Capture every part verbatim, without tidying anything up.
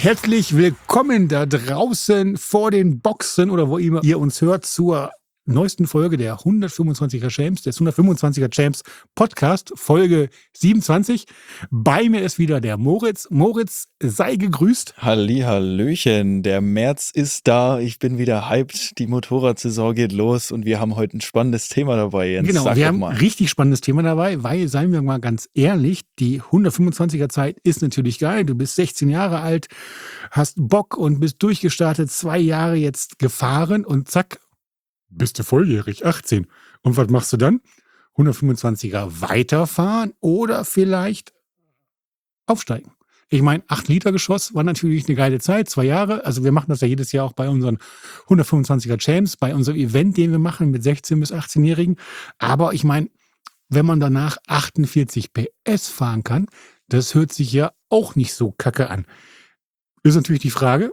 Herzlich willkommen da draußen vor den Boxen oder wo immer ihr uns hört zur neuesten Folge der hundertfünfundzwanziger Champs, des hundertfünfundzwanziger Champs Podcast, Folge siebenundzwanzig. Bei mir ist wieder der Moritz. Moritz, sei gegrüßt. Hallihallöchen, der März ist da, ich bin wieder hyped, die Motorradsaison geht los und wir haben heute ein spannendes Thema dabei, Jens. Genau, Sag wir doch haben mal. ein richtig spannendes Thema dabei, weil, seien wir mal ganz ehrlich, die hundertfünfundzwanziger Zeit ist natürlich geil. Du bist sechzehn Jahre alt, hast Bock und bist durchgestartet, zwei Jahre jetzt gefahren und zack, bist du volljährig, achtzehn. Und was machst du dann? hundertfünfundzwanziger weiterfahren oder vielleicht aufsteigen. Ich meine, acht Liter Geschoss war natürlich eine geile Zeit, zwei Jahre. Also wir machen das ja jedes Jahr auch bei unseren hundertfünfundzwanziger Champs, bei unserem Event, den wir machen mit sechzehn- bis achtzehnjährigen. Aber ich meine, wenn man danach achtundvierzig P S fahren kann, das hört sich ja auch nicht so kacke an. Ist natürlich die Frage,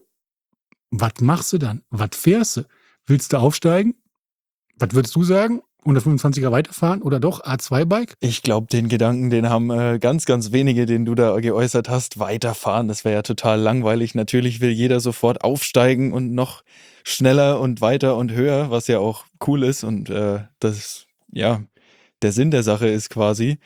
was machst du dann? Was fährst du? Willst du aufsteigen? Was würdest du sagen? hundertfünfundzwanziger weiterfahren oder doch A zwei Bike? Ich glaube, den Gedanken, den haben äh, ganz, ganz wenige, den du da geäußert hast, weiterfahren. Das wäre ja total langweilig. Natürlich will jeder sofort aufsteigen und noch schneller und weiter und höher, was ja auch cool ist und äh, das, ja, der Sinn der Sache ist quasi.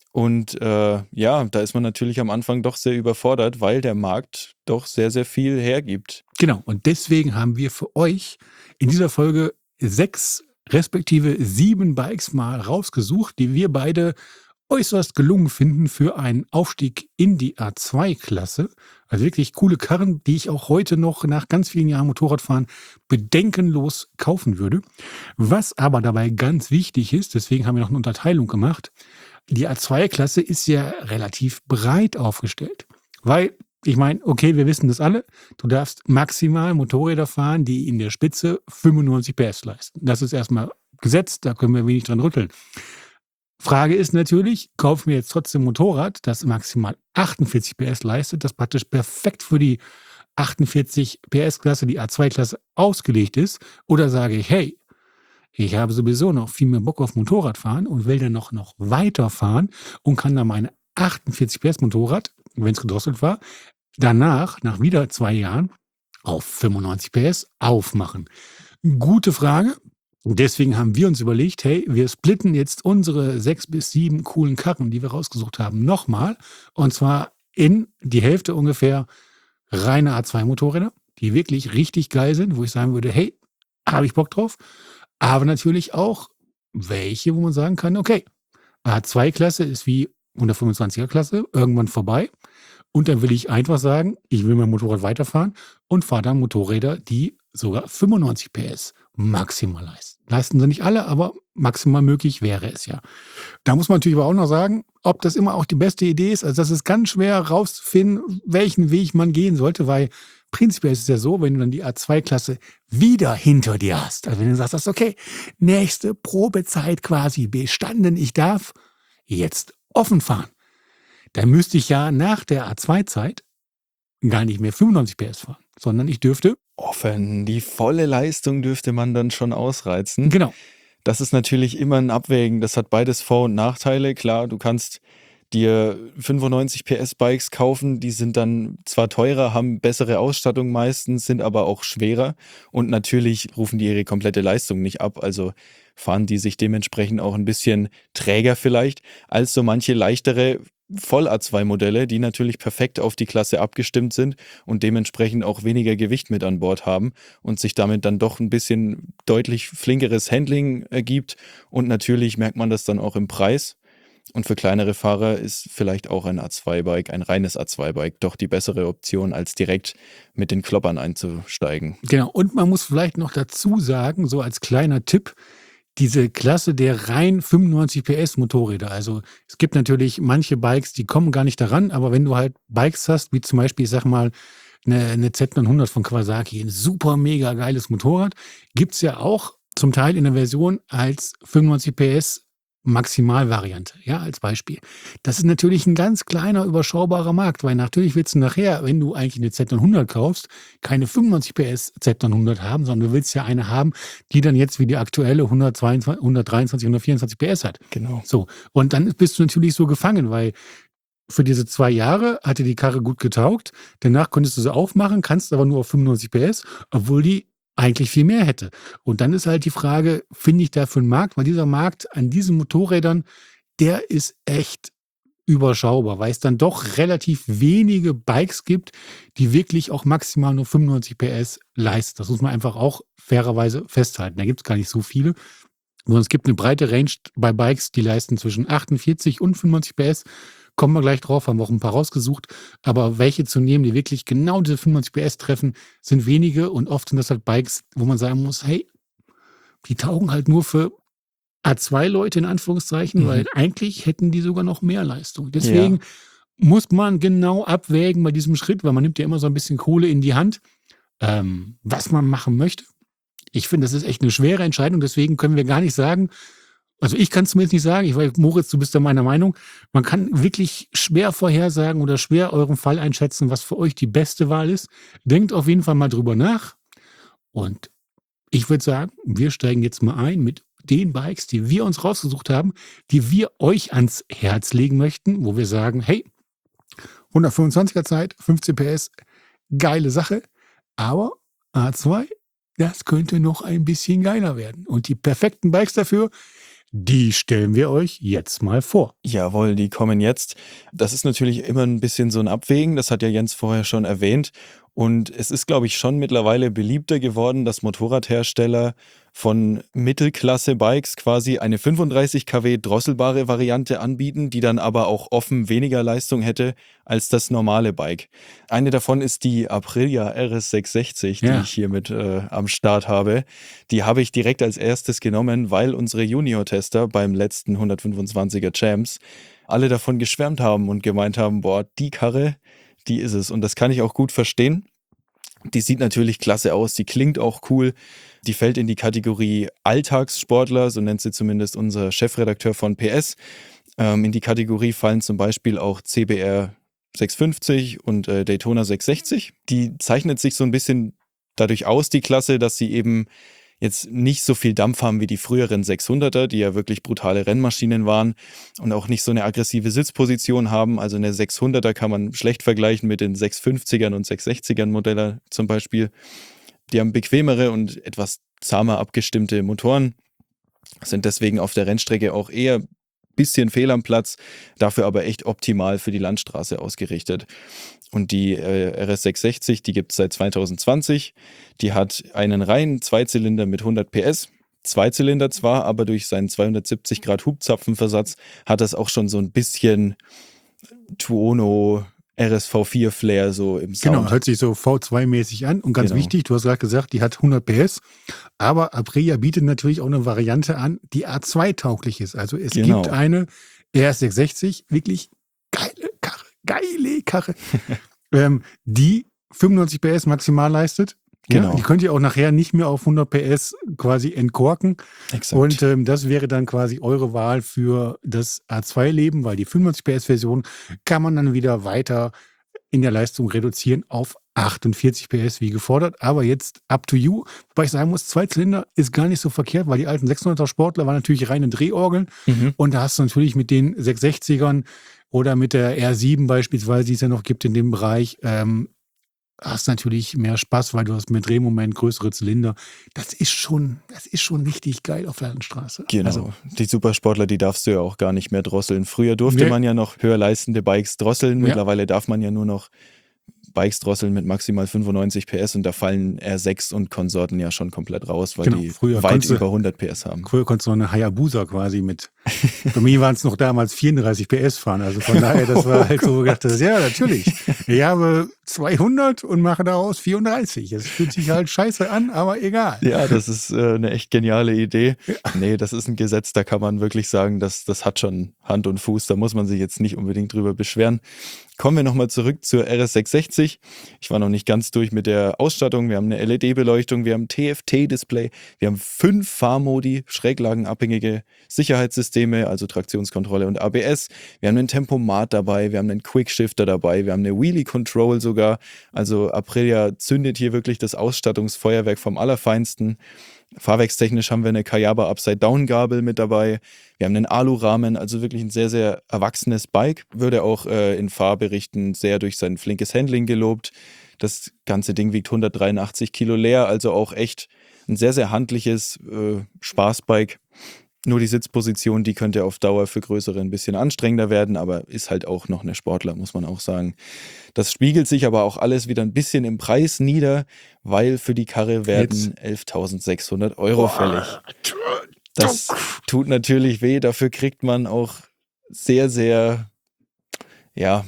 Und äh, ja, da ist man natürlich am Anfang doch sehr überfordert, weil der Markt doch sehr, sehr viel hergibt. Genau, und deswegen haben wir für euch in dieser Folge sechs respektive sieben Bikes mal rausgesucht, die wir beide äußerst gelungen finden für einen Aufstieg in die A zwei Klasse. Also wirklich coole Karren, die ich auch heute noch nach ganz vielen Jahren Motorradfahren bedenkenlos kaufen würde. Was aber dabei ganz wichtig ist, deswegen haben wir noch eine Unterteilung gemacht, die A zwei Klasse ist ja relativ breit aufgestellt, weil ich meine, okay, wir wissen das alle, du darfst maximal Motorräder fahren, die in der Spitze fünfundneunzig P S leisten. Das ist erstmal Gesetz, da können wir wenig dran rütteln. Frage ist natürlich, kaufen wir jetzt trotzdem ein Motorrad, das maximal achtundvierzig P S leistet, das praktisch perfekt für die achtundvierzig P S-Klasse, die A zwei Klasse ausgelegt ist, oder sage ich, hey, ich habe sowieso noch viel mehr Bock auf Motorradfahren und will dann noch, noch weiterfahren und kann dann meine achtundvierzig P S Motorrad, wenn es gedrosselt war, danach, nach wieder zwei Jahren, auf fünfundneunzig P S aufmachen. Gute Frage. Deswegen haben wir uns überlegt, hey, wir splitten jetzt unsere sechs bis sieben coolen Karren, die wir rausgesucht haben, nochmal. Und zwar in die Hälfte ungefähr reine A zwei Motorräder, die wirklich richtig geil sind, wo ich sagen würde, hey, habe ich Bock drauf. Aber natürlich auch welche, wo man sagen kann, okay, A zwei Klasse ist wie hundertfünfundzwanziger Klasse irgendwann vorbei. Und dann will ich einfach sagen, ich will mein Motorrad weiterfahren und fahre dann Motorräder, die sogar fünfundneunzig P S maximal leisten. Leisten sie nicht alle, aber maximal möglich wäre es ja. Da muss man natürlich aber auch noch sagen, ob das immer auch die beste Idee ist. Also das ist ganz schwer herauszufinden, welchen Weg man gehen sollte, weil prinzipiell ist es ja so, wenn du dann die A zwei Klasse wieder hinter dir hast, also wenn du sagst, okay, nächste Probezeit quasi bestanden, ich darf jetzt offen fahren, dann müsste ich ja nach der A zwei Zeit gar nicht mehr fünfundneunzig P S fahren, sondern ich dürfte Offen, die volle Leistung dürfte man dann schon ausreizen. Genau. Das ist natürlich immer ein Abwägen, das hat beides Vor- und Nachteile. Klar, du kannst dir fünfundneunzig P S Bikes kaufen, die sind dann zwar teurer, haben bessere Ausstattung meistens, sind aber auch schwerer und natürlich rufen die ihre komplette Leistung nicht ab, also fahren die sich dementsprechend auch ein bisschen träger vielleicht als so manche leichtere Voll-A zwei Modelle, die natürlich perfekt auf die Klasse abgestimmt sind und dementsprechend auch weniger Gewicht mit an Bord haben und sich damit dann doch ein bisschen deutlich flinkeres Handling ergibt und natürlich merkt man das dann auch im Preis. Und für kleinere Fahrer ist vielleicht auch ein A zwei Bike, ein reines A zwei Bike, doch die bessere Option, als direkt mit den Kloppern einzusteigen. Genau, und man muss vielleicht noch dazu sagen, so als kleiner Tipp, diese Klasse der rein fünfundneunzig P S Motorräder. Also es gibt natürlich manche Bikes, die kommen gar nicht daran, aber wenn du halt Bikes hast, wie zum Beispiel, ich sag mal, eine, eine Z neunhundert von Kawasaki, ein super mega geiles Motorrad, gibt's ja auch zum Teil in der Version als fünfundneunzig P S Maximalvariante, ja, als Beispiel. Das ist natürlich ein ganz kleiner, überschaubarer Markt, weil natürlich willst du nachher, wenn du eigentlich eine Z neunhundert kaufst, keine fünfundneunzig P S Z neunhundert haben, sondern du willst ja eine haben, die dann jetzt wie die aktuelle hundertzweiundzwanzig, hundertdreiundzwanzig, hundertvierundzwanzig P S hat. Genau. So. Und dann bist du natürlich so gefangen, weil für diese zwei Jahre hat dir die Karre gut getaugt. Danach konntest du sie aufmachen, kannst aber nur auf fünfundneunzig P S, obwohl die eigentlich viel mehr hätte. Und dann ist halt die Frage, finde ich dafür einen Markt? Weil dieser Markt an diesen Motorrädern, der ist echt überschaubar, weil es dann doch relativ wenige Bikes gibt, die wirklich auch maximal nur fünfundneunzig P S leisten. Das muss man einfach auch fairerweise festhalten. Da gibt es gar nicht so viele. Sondern es gibt eine breite Range bei Bikes, die leisten zwischen achtundvierzig und fünfundneunzig P S. Kommen wir gleich drauf, haben wir auch ein paar rausgesucht. Aber welche zu nehmen, die wirklich genau diese fünfundneunzig P S treffen, sind wenige. Und oft sind das halt Bikes, wo man sagen muss, hey, die taugen halt nur für A zwei Leute in Anführungszeichen, Mhm. weil eigentlich hätten die sogar noch mehr Leistung. Deswegen ja. muss man genau abwägen bei diesem Schritt, weil man nimmt ja immer so ein bisschen Kohle in die Hand, ähm, was man machen möchte. Ich finde, das ist echt eine schwere Entscheidung, deswegen können wir gar nicht sagen, also ich kann es zumindest nicht sagen, ich weiß, Moritz, du bist da meiner Meinung, man kann wirklich schwer vorhersagen oder schwer euren Fall einschätzen, was für euch die beste Wahl ist. Denkt auf jeden Fall mal drüber nach und ich würde sagen, wir steigen jetzt mal ein mit den Bikes, die wir uns rausgesucht haben, die wir euch ans Herz legen möchten, wo wir sagen, hey, hundertfünfundzwanziger Zeit, fünfzehn P S, geile Sache, aber A zwei, das könnte noch ein bisschen geiler werden. Und die perfekten Bikes dafür, die stellen wir euch jetzt mal vor. Jawohl, die kommen jetzt. Das ist natürlich immer ein bisschen so ein Abwägen, das hat ja Jens vorher schon erwähnt. Und es ist, glaube ich, schon mittlerweile beliebter geworden, dass Motorradhersteller von Mittelklasse-Bikes quasi eine fünfunddreißig Kilowatt drosselbare Variante anbieten, die dann aber auch offen weniger Leistung hätte als das normale Bike. Eine davon ist die Aprilia R S sechshundertsechzig, Ja. die ich hier mit äh, am Start habe. Die habe ich direkt als erstes genommen, weil unsere Junior-Tester beim letzten hundertfünfundzwanziger Champs alle davon geschwärmt haben und gemeint haben, boah, die Karre, die ist es. Und das kann ich auch gut verstehen. Die sieht natürlich klasse aus, die klingt auch cool. Die fällt in die Kategorie Alltagssportler, so nennt sie zumindest unser Chefredakteur von P S. Ähm, in die Kategorie fallen zum Beispiel auch C B R sechshundertfünfzig und äh, Daytona sechshundertsechzig. Die zeichnet sich so ein bisschen dadurch aus, die Klasse, dass sie eben jetzt nicht so viel Dampf haben wie die früheren sechshunderter, die ja wirklich brutale Rennmaschinen waren und auch nicht so eine aggressive Sitzposition haben. Also eine sechshunderter kann man schlecht vergleichen mit den sechshundertfünfzigern und sechshundertsechzigern Modelle zum Beispiel. Die haben bequemere und etwas zahmer abgestimmte Motoren, sind deswegen auf der Rennstrecke auch eher ein bisschen fehl am Platz, dafür aber echt optimal für die Landstraße ausgerichtet. Und die äh, R S sechshundertsechzig, die gibt es seit zweitausendzwanzig. Die hat einen reinen Zweizylinder mit hundert P S. Zweizylinder zwar, aber durch seinen zweihundertsiebzig Grad Hubzapfenversatz hat das auch schon so ein bisschen Tuono R S V vier Flair so im Sound. Genau, hört sich so V zwei-mäßig an. Und ganz Genau. wichtig, du hast gerade gesagt, die hat hundert P S. Aber Aprilia bietet natürlich auch eine Variante an, die A zwei tauglich ist. Also es Genau. gibt eine R S sechshundertsechzig, wirklich geile Karre, geile Karre, ähm, die fünfundneunzig P S maximal leistet. Genau. Ja, die könnt ihr auch nachher nicht mehr auf hundert P S quasi entkorken. Exakt. Und ähm, das wäre dann quasi eure Wahl für das A zwei Leben, weil die fünfundneunzig P S-Version kann man dann wieder weiter in der Leistung reduzieren auf achtundvierzig P S wie gefordert. Aber jetzt up to you. Wobei ich sagen muss, Zweizylinder ist gar nicht so verkehrt, weil die alten sechshunderter Sportler waren natürlich reine Drehorgeln. Mhm. Und da hast du natürlich mit den sechshundertsechzigern oder mit der R sieben beispielsweise, die es ja noch gibt in dem Bereich, ähm, hast natürlich mehr Spaß, weil du hast mehr Drehmoment, größere Zylinder. Das ist schon, das ist schon richtig geil auf der Landstraße. Genau. Also, die Supersportler, die darfst du ja auch gar nicht mehr drosseln. Früher durfte Nee. man ja noch höher leistende Bikes drosseln. Ja. Mittlerweile darf man ja nur noch Bikes drosseln mit maximal fünfundneunzig P S und da fallen R sechs und Konsorten ja schon komplett raus, weil Genau, die früher weit konntest du- über hundert P S haben. früher konntest du noch eine Hayabusa quasi mit, bei mir waren es noch damals vierunddreißig P S fahren. Also von daher, das war halt so, gedacht, das, ja, natürlich. Ich habe zweihundert und mache daraus vierunddreißig. Es fühlt sich halt scheiße an, aber egal. Ja, das ist äh, eine echt geniale Idee. Nee, das ist ein Gesetz, da kann man wirklich sagen, das, das hat schon Hand und Fuß, da muss man sich jetzt nicht unbedingt drüber beschweren. Kommen wir nochmal zurück zur R S sechshundertsechzig. Ich war noch nicht ganz durch mit der Ausstattung. Wir haben eine L E D-Beleuchtung, wir haben ein T F T-Display, wir haben fünf Fahrmodi, schräglagenabhängige Sicherheitssysteme, also Traktionskontrolle und A B S. Wir haben einen Tempomat dabei, wir haben einen Quickshifter dabei, wir haben eine Wheelie-Control sogar. Also Aprilia zündet hier wirklich das Ausstattungsfeuerwerk vom Allerfeinsten. Fahrwerkstechnisch haben wir eine Kayaba Upside-Down-Gabel mit dabei. Wir haben einen Alurahmen, also wirklich ein sehr, sehr erwachsenes Bike. Würde auch äh, in Fahrberichten sehr durch sein flinkes Handling gelobt. Das ganze Ding wiegt hundertdreiundachtzig Kilo leer, also auch echt ein sehr, sehr handliches äh, Spaßbike. Nur die Sitzposition, die könnte auf Dauer für Größere ein bisschen anstrengender werden, aber ist halt auch noch eine Sportler, muss man auch sagen. Das spiegelt sich aber auch alles wieder ein bisschen im Preis nieder, weil für die Karre werden elftausendsechshundert Euro fällig. Das tut natürlich weh, dafür kriegt man auch sehr, sehr, ja,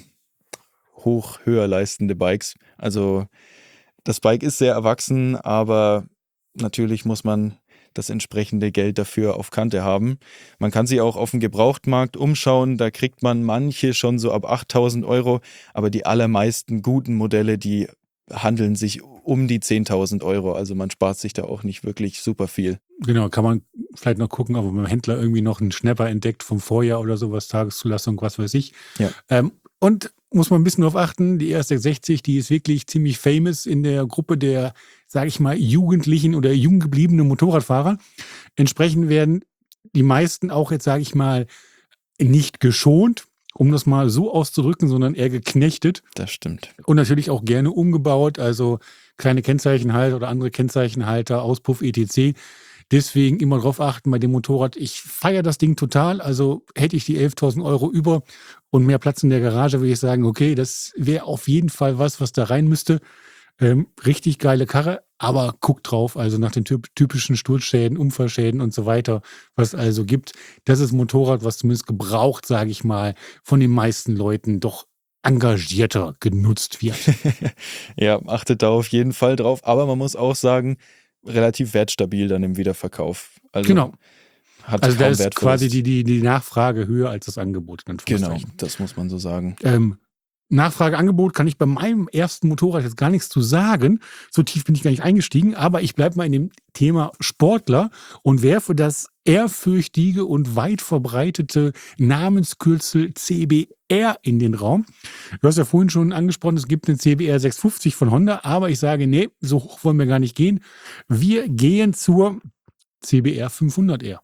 hoch, höher leistende Bikes. Also das Bike ist sehr erwachsen, aber natürlich muss man das entsprechende Geld dafür auf Kante haben. Man kann sich auch auf dem Gebrauchtmarkt umschauen, da kriegt man manche schon so ab achttausend Euro, aber die allermeisten guten Modelle, die handeln sich um die zehntausend Euro, also man spart sich da auch nicht wirklich super viel. Genau, kann man vielleicht noch gucken, ob man beim Händler irgendwie noch einen Schnapper entdeckt vom Vorjahr oder sowas, Tageszulassung, was weiß ich. Ja. Ähm, und muss man ein bisschen drauf achten, die R S sechshundertsechzig, die ist wirklich ziemlich famous in der Gruppe der, sage ich mal, Jugendlichen oder jung gebliebenen Motorradfahrer. Entsprechend werden die meisten auch jetzt, sage ich mal, nicht geschont, um das mal so auszudrücken, sondern eher geknechtet. Das stimmt. Und natürlich auch gerne umgebaut, also kleine Kennzeichenhalter oder andere Kennzeichenhalter, Auspuff et cetera. Deswegen immer drauf achten bei dem Motorrad. Ich feiere das Ding total. Also hätte ich die elftausend Euro über und mehr Platz in der Garage, würde ich sagen, okay, das wäre auf jeden Fall was, was da rein müsste. Ähm, richtig geile Karre, aber guckt drauf, also nach den typ- typischen Sturzschäden, Unfallschäden und so weiter, was es also gibt. Das ist ein Motorrad, was zumindest gebraucht, sage ich mal, von den meisten Leuten doch engagierter genutzt wird. Ja, achtet da auf jeden Fall drauf. Aber man muss auch sagen, relativ wertstabil dann im Wiederverkauf. Also Genau. hat Also da kaum ist Wertverlust. quasi die, die, die Nachfrage höher als das Angebot. In Genau, Anführungszeichen. das muss man so sagen. Ähm, Nachfrage, Angebot kann ich bei meinem ersten Motorrad jetzt gar nichts zu sagen. So tief bin ich gar nicht eingestiegen, aber ich bleibe mal in dem Thema Sportler und werfe das ehrfürchtige und weit verbreitete Namenskürzel C B R in den Raum. Du hast ja vorhin schon angesprochen, es gibt einen C B R sechshundertfünfzig von Honda, aber ich sage, nee, so hoch wollen wir gar nicht gehen. Wir gehen zur C B R fünfhundert R.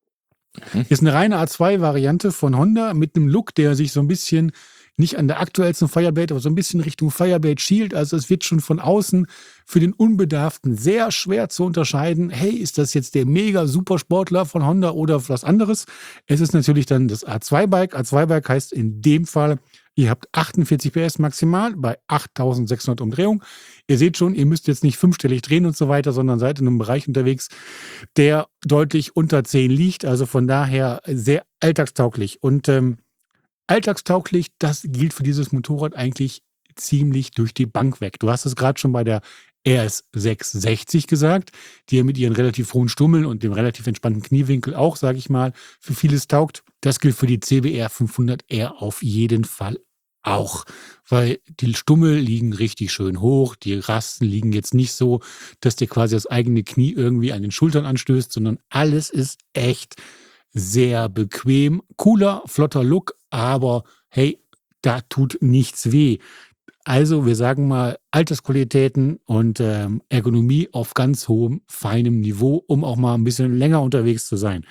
Mhm. Ist eine reine A zwei Variante von Honda mit einem Look, der sich so ein bisschen nicht an der aktuellsten Fireblade, aber so ein bisschen Richtung Fireblade schielt. Also es wird schon von außen für den Unbedarften sehr schwer zu unterscheiden, hey, ist das jetzt der mega Supersportler von Honda oder was anderes? Es ist natürlich dann das A zwei Bike. A zwei Bike heißt in dem Fall, ihr habt achtundvierzig P S maximal bei achttausendsechshundert Umdrehungen. Ihr seht schon, ihr müsst jetzt nicht fünfstellig drehen und so weiter, sondern seid in einem Bereich unterwegs, der deutlich unter zehn liegt. Also von daher sehr alltagstauglich. Und ähm, alltagstauglich, das gilt für dieses Motorrad eigentlich ziemlich durch die Bank weg. Du hast es gerade schon bei der R S sechshundertsechzig gesagt, die ja mit ihren relativ hohen Stummeln und dem relativ entspannten Kniewinkel auch, sage ich mal, für vieles taugt. Das gilt für die C B R fünfhundert R auf jeden Fall auch, weil die Stummel liegen richtig schön hoch, die Rasten liegen jetzt nicht so, dass dir quasi das eigene Knie irgendwie an den Schultern anstößt, sondern alles ist echt sehr bequem, cooler, flotter Look, aber hey, da tut nichts weh. Also wir sagen mal Altersqualitäten und ähm, Ergonomie auf ganz hohem, feinem Niveau, um auch mal ein bisschen länger unterwegs zu sein.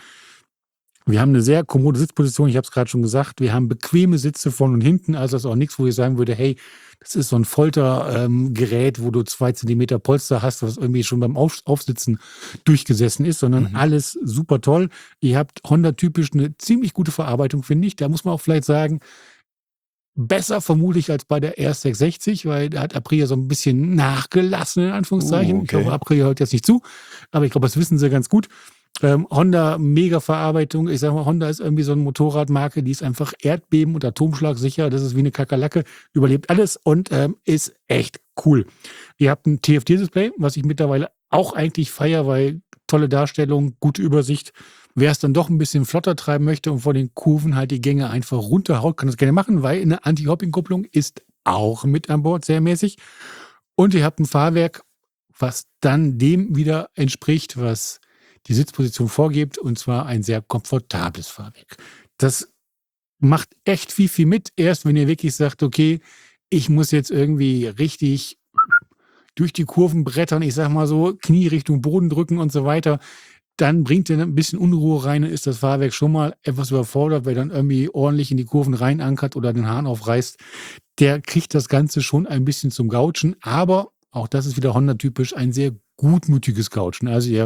Wir haben eine sehr kommode Sitzposition, ich habe es gerade schon gesagt. Wir haben bequeme Sitze vorne und hinten, also das ist auch nichts, wo ich sagen würde, hey, das ist so ein Foltergerät, ähm, wo du zwei Zentimeter Polster hast, was irgendwie schon beim Auf Aufsitzen durchgesessen ist, sondern Mhm. alles super toll. Ihr habt Honda-typisch eine ziemlich gute Verarbeitung, finde ich. Da muss man auch vielleicht sagen, besser vermutlich als bei der R S sechshundertsechzig, weil da hat Aprilia so ein bisschen nachgelassen, in Anführungszeichen. Uh, okay. Ich hoffe, Aprilia hört jetzt nicht zu, aber ich glaube, das wissen sie ganz gut. Ähm, Honda, mega Verarbeitung. Ich sage mal, Honda ist irgendwie so eine Motorradmarke, die ist einfach Erdbeben- und Atomschlag sicher. Das ist wie eine Kakerlake, überlebt alles und ähm, ist echt cool. Ihr habt ein T F T-Display, was ich mittlerweile auch eigentlich feiere, weil tolle Darstellung, gute Übersicht. Wer es dann doch ein bisschen flotter treiben möchte und vor den Kurven halt die Gänge einfach runterhaut, kann das gerne machen, weil eine Anti-Hopping-Kupplung ist auch mit an Bord, sehr mäßig. Und ihr habt ein Fahrwerk, was dann dem wieder entspricht, was die Sitzposition vorgibt, und zwar ein sehr komfortables Fahrwerk. Das macht echt viel, viel mit. Erst wenn ihr wirklich sagt, okay, ich muss jetzt irgendwie richtig durch die Kurven brettern, ich sag mal so, Knie Richtung Boden drücken und so weiter, dann bringt er ein bisschen Unruhe rein und ist das Fahrwerk schon mal etwas überfordert, weil dann irgendwie ordentlich in die Kurven reinankert oder den Hahn aufreißt. Der kriegt das Ganze schon ein bisschen zum Gautschen, aber auch das ist wieder Honda-typisch, ein sehr gutmütiges Gautschen. Also ihr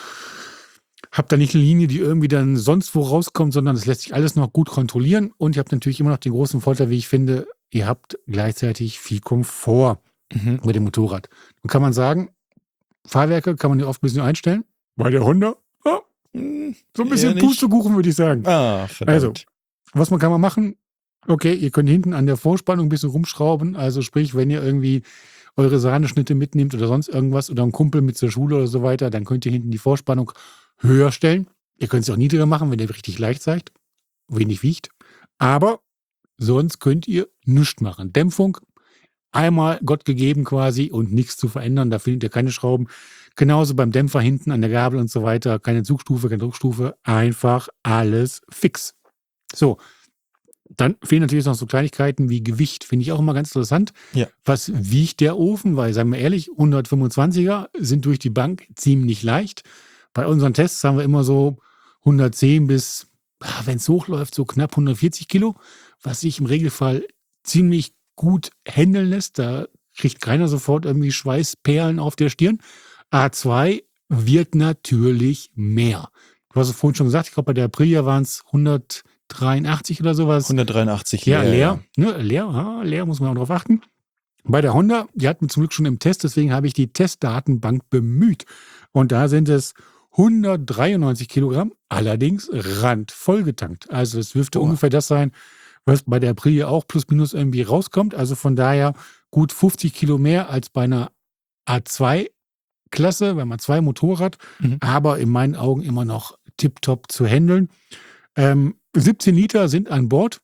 habt da nicht eine Linie, die irgendwie dann sonst wo rauskommt, sondern es lässt sich alles noch gut kontrollieren und ihr habt natürlich immer noch den großen Vorteil, wie ich finde, ihr habt gleichzeitig viel Komfort Mhm. mit dem Motorrad. Dann kann man sagen, Fahrwerke kann man ja oft ein bisschen einstellen. Bei der Honda, ja, Hm, so ein eher bisschen nicht. Pustekuchen, würde ich sagen. Ah, verdammt. Also, was man kann man machen? Okay, ihr könnt hinten an der Vorspannung ein bisschen rumschrauben. Also sprich, wenn ihr irgendwie eure Sahneschnitte mitnehmt oder sonst irgendwas oder einen Kumpel mit zur Schule oder so weiter, dann könnt ihr hinten die Vorspannung höher stellen. Ihr könnt es auch niedriger machen, wenn ihr richtig leicht seid, wenig wiegt. Aber sonst könnt ihr nichts machen. Dämpfung, einmal Gott gegeben quasi und nichts zu verändern. Da findet ihr keine Schrauben. Genauso beim Dämpfer hinten an der Gabel und so weiter. Keine Zugstufe, keine Druckstufe. Einfach alles fix. So, dann fehlen natürlich noch so Kleinigkeiten wie Gewicht. Finde ich auch immer ganz interessant. Ja. Was wiegt der Ofen? Weil, sagen wir ehrlich, hundertfünfundzwanziger sind durch die Bank ziemlich leicht. Bei unseren Tests haben wir immer so hundertzehn bis, wenn es hochläuft, so knapp hundertvierzig Kilo, was sich im Regelfall ziemlich gut handeln lässt. Da kriegt keiner sofort irgendwie Schweißperlen auf der Stirn. A zwei wird natürlich mehr. Du hast es vorhin schon gesagt, ich glaube, bei der Aprilia waren es hundertdreiundachtzig oder sowas. hundertdreiundachtzig Ja, leer, leer. Ne, leer, ja, leer muss man auch drauf achten. Bei der Honda, die hatten wir zum Glück schon im Test, deswegen habe ich die Testdatenbank bemüht. Und da sind es hundertdreiundneunzig Kilogramm, allerdings randvoll getankt. Also das dürfte Oh. ungefähr das sein, was bei der Aprilia auch plus minus irgendwie rauskommt. Also von daher gut fünfzig Kilo mehr als bei einer A zwei Klasse, wenn man zwei Motorrad, Mhm. aber in meinen Augen immer noch tipptopp zu handeln. Ähm, siebzehn Liter sind an Bord.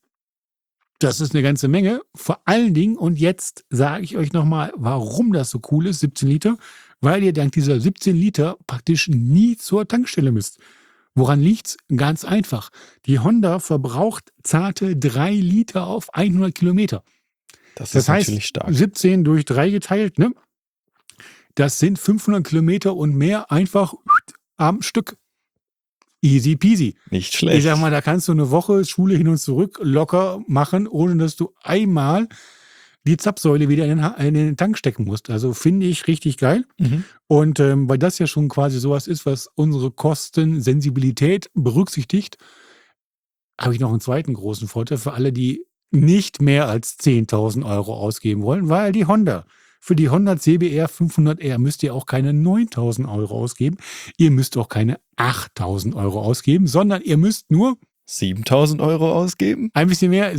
Das ist eine ganze Menge. Vor allen Dingen, und jetzt sage ich euch nochmal, warum das so cool ist, siebzehn Liter, weil ihr dank dieser siebzehn Liter praktisch nie zur Tankstelle müsst. Woran liegt's? Ganz einfach. Die Honda verbraucht zarte drei Liter auf hundert Kilometer. Das, Das ist heißt, natürlich stark. siebzehn durch drei geteilt, ne? Das sind fünfhundert Kilometer und mehr einfach am Stück. Easy peasy. Nicht schlecht. Ich sag mal, da kannst du eine Woche Schule hin und zurück locker machen, ohne dass du einmal die Zapfsäule wieder in den, Ha- in den Tank stecken musst. Also finde ich richtig geil. Mhm. Und ähm, weil das ja schon quasi sowas ist, was unsere Kostensensibilität berücksichtigt, habe ich noch einen zweiten großen Vorteil für alle, die nicht mehr als zehntausend Euro ausgeben wollen, weil die Honda, für die Honda C B R fünfhundert R müsst ihr auch keine neuntausend Euro ausgeben. Ihr müsst auch keine achttausend Euro ausgeben, sondern ihr müsst nur siebentausend Euro ausgeben? ein bisschen mehr,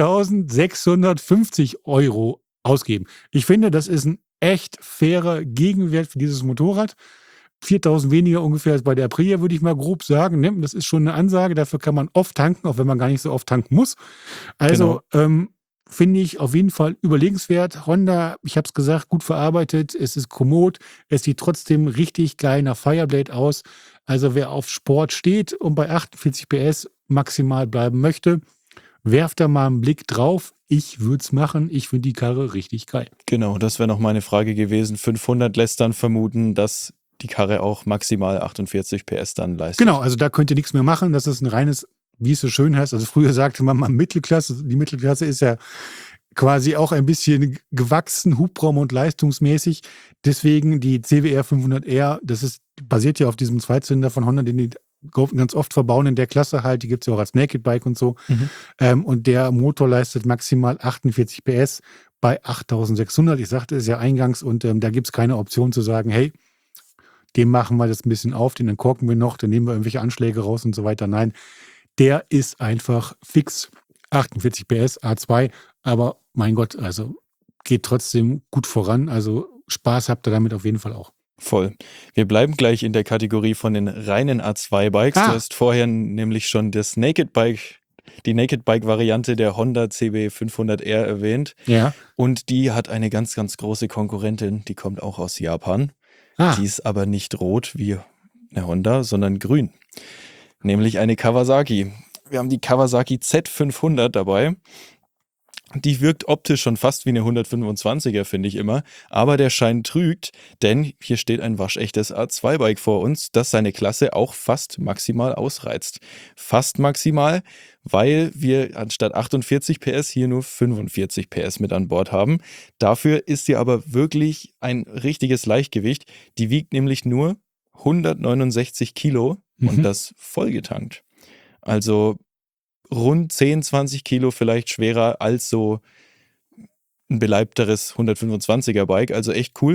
siebentausendsechshundertfünfzig Euro ausgeben. Ich finde, das ist ein echt fairer Gegenwert für dieses Motorrad. viertausend weniger ungefähr als bei der Aprilia, würde ich mal grob sagen. Ne? Das ist schon eine Ansage. Dafür kann man oft tanken, auch wenn man gar nicht so oft tanken muss. Also ähm, finde ich auf jeden Fall überlegenswert. Honda, ich habe es gesagt, gut verarbeitet. Es ist kommod. Es sieht trotzdem richtig geil nach Fireblade aus. Also wer auf Sport steht und bei achtundvierzig P S maximal bleiben möchte, werft da mal einen Blick drauf. Ich würde es machen. Ich finde die Karre richtig geil. Genau, das wäre noch meine Frage gewesen. fünfhundert lässt dann vermuten, dass die Karre auch maximal achtundvierzig P S dann leistet. Genau, also da könnt ihr nichts mehr machen. Das ist ein reines, wie es so schön heißt. Also früher sagte man mal Mittelklasse. Die Mittelklasse ist ja quasi auch ein bisschen gewachsen, Hubraum- und leistungsmäßig. Deswegen die C W R fünfhundert R, das ist basiert ja auf diesem Zweizylinder von Honda, den die ganz oft verbauen in der Klasse halt. Die gibt es ja auch als Naked Bike und so. Mhm. Ähm, und der Motor leistet maximal achtundvierzig P S bei achttausendsechshundert. Ich sagte es ja eingangs und ähm, da gibt es keine Option zu sagen, hey, den machen wir das ein bisschen auf, den entkorken wir noch, dann nehmen wir irgendwelche Anschläge raus und so weiter. Nein, der ist einfach fix. achtundvierzig P S, A zwei, aber mein Gott, also geht trotzdem gut voran. Also Spaß habt ihr damit auf jeden Fall auch. Voll. Wir bleiben gleich in der Kategorie von den reinen A zwei Bikes. Ah. Du hast vorher nämlich schon das Naked Bike, die Naked Bike Variante der Honda C B fünfhundert R erwähnt. Ja. Und die hat eine ganz, ganz große Konkurrentin, die kommt auch aus Japan. Ah, Die ist aber nicht rot wie eine Honda, sondern grün. Nämlich eine Kawasaki. Wir haben die Kawasaki Z fünfhundert dabei. Die wirkt optisch schon fast wie eine hundertfünfundzwanziger, finde ich immer. Aber der Schein trügt, denn hier steht ein waschechtes A zwei Bike vor uns, das seine Klasse auch fast maximal ausreizt. Fast maximal, weil wir anstatt achtundvierzig P S hier nur fünfundvierzig P S mit an Bord haben. Dafür ist sie aber wirklich ein richtiges Leichtgewicht. Die wiegt nämlich nur hundertneunundsechzig Kilo und Mhm. das vollgetankt. Also rund zehn, zwanzig Kilo vielleicht schwerer als so ein beleibteres hundertfünfundzwanziger Bike, also echt cool.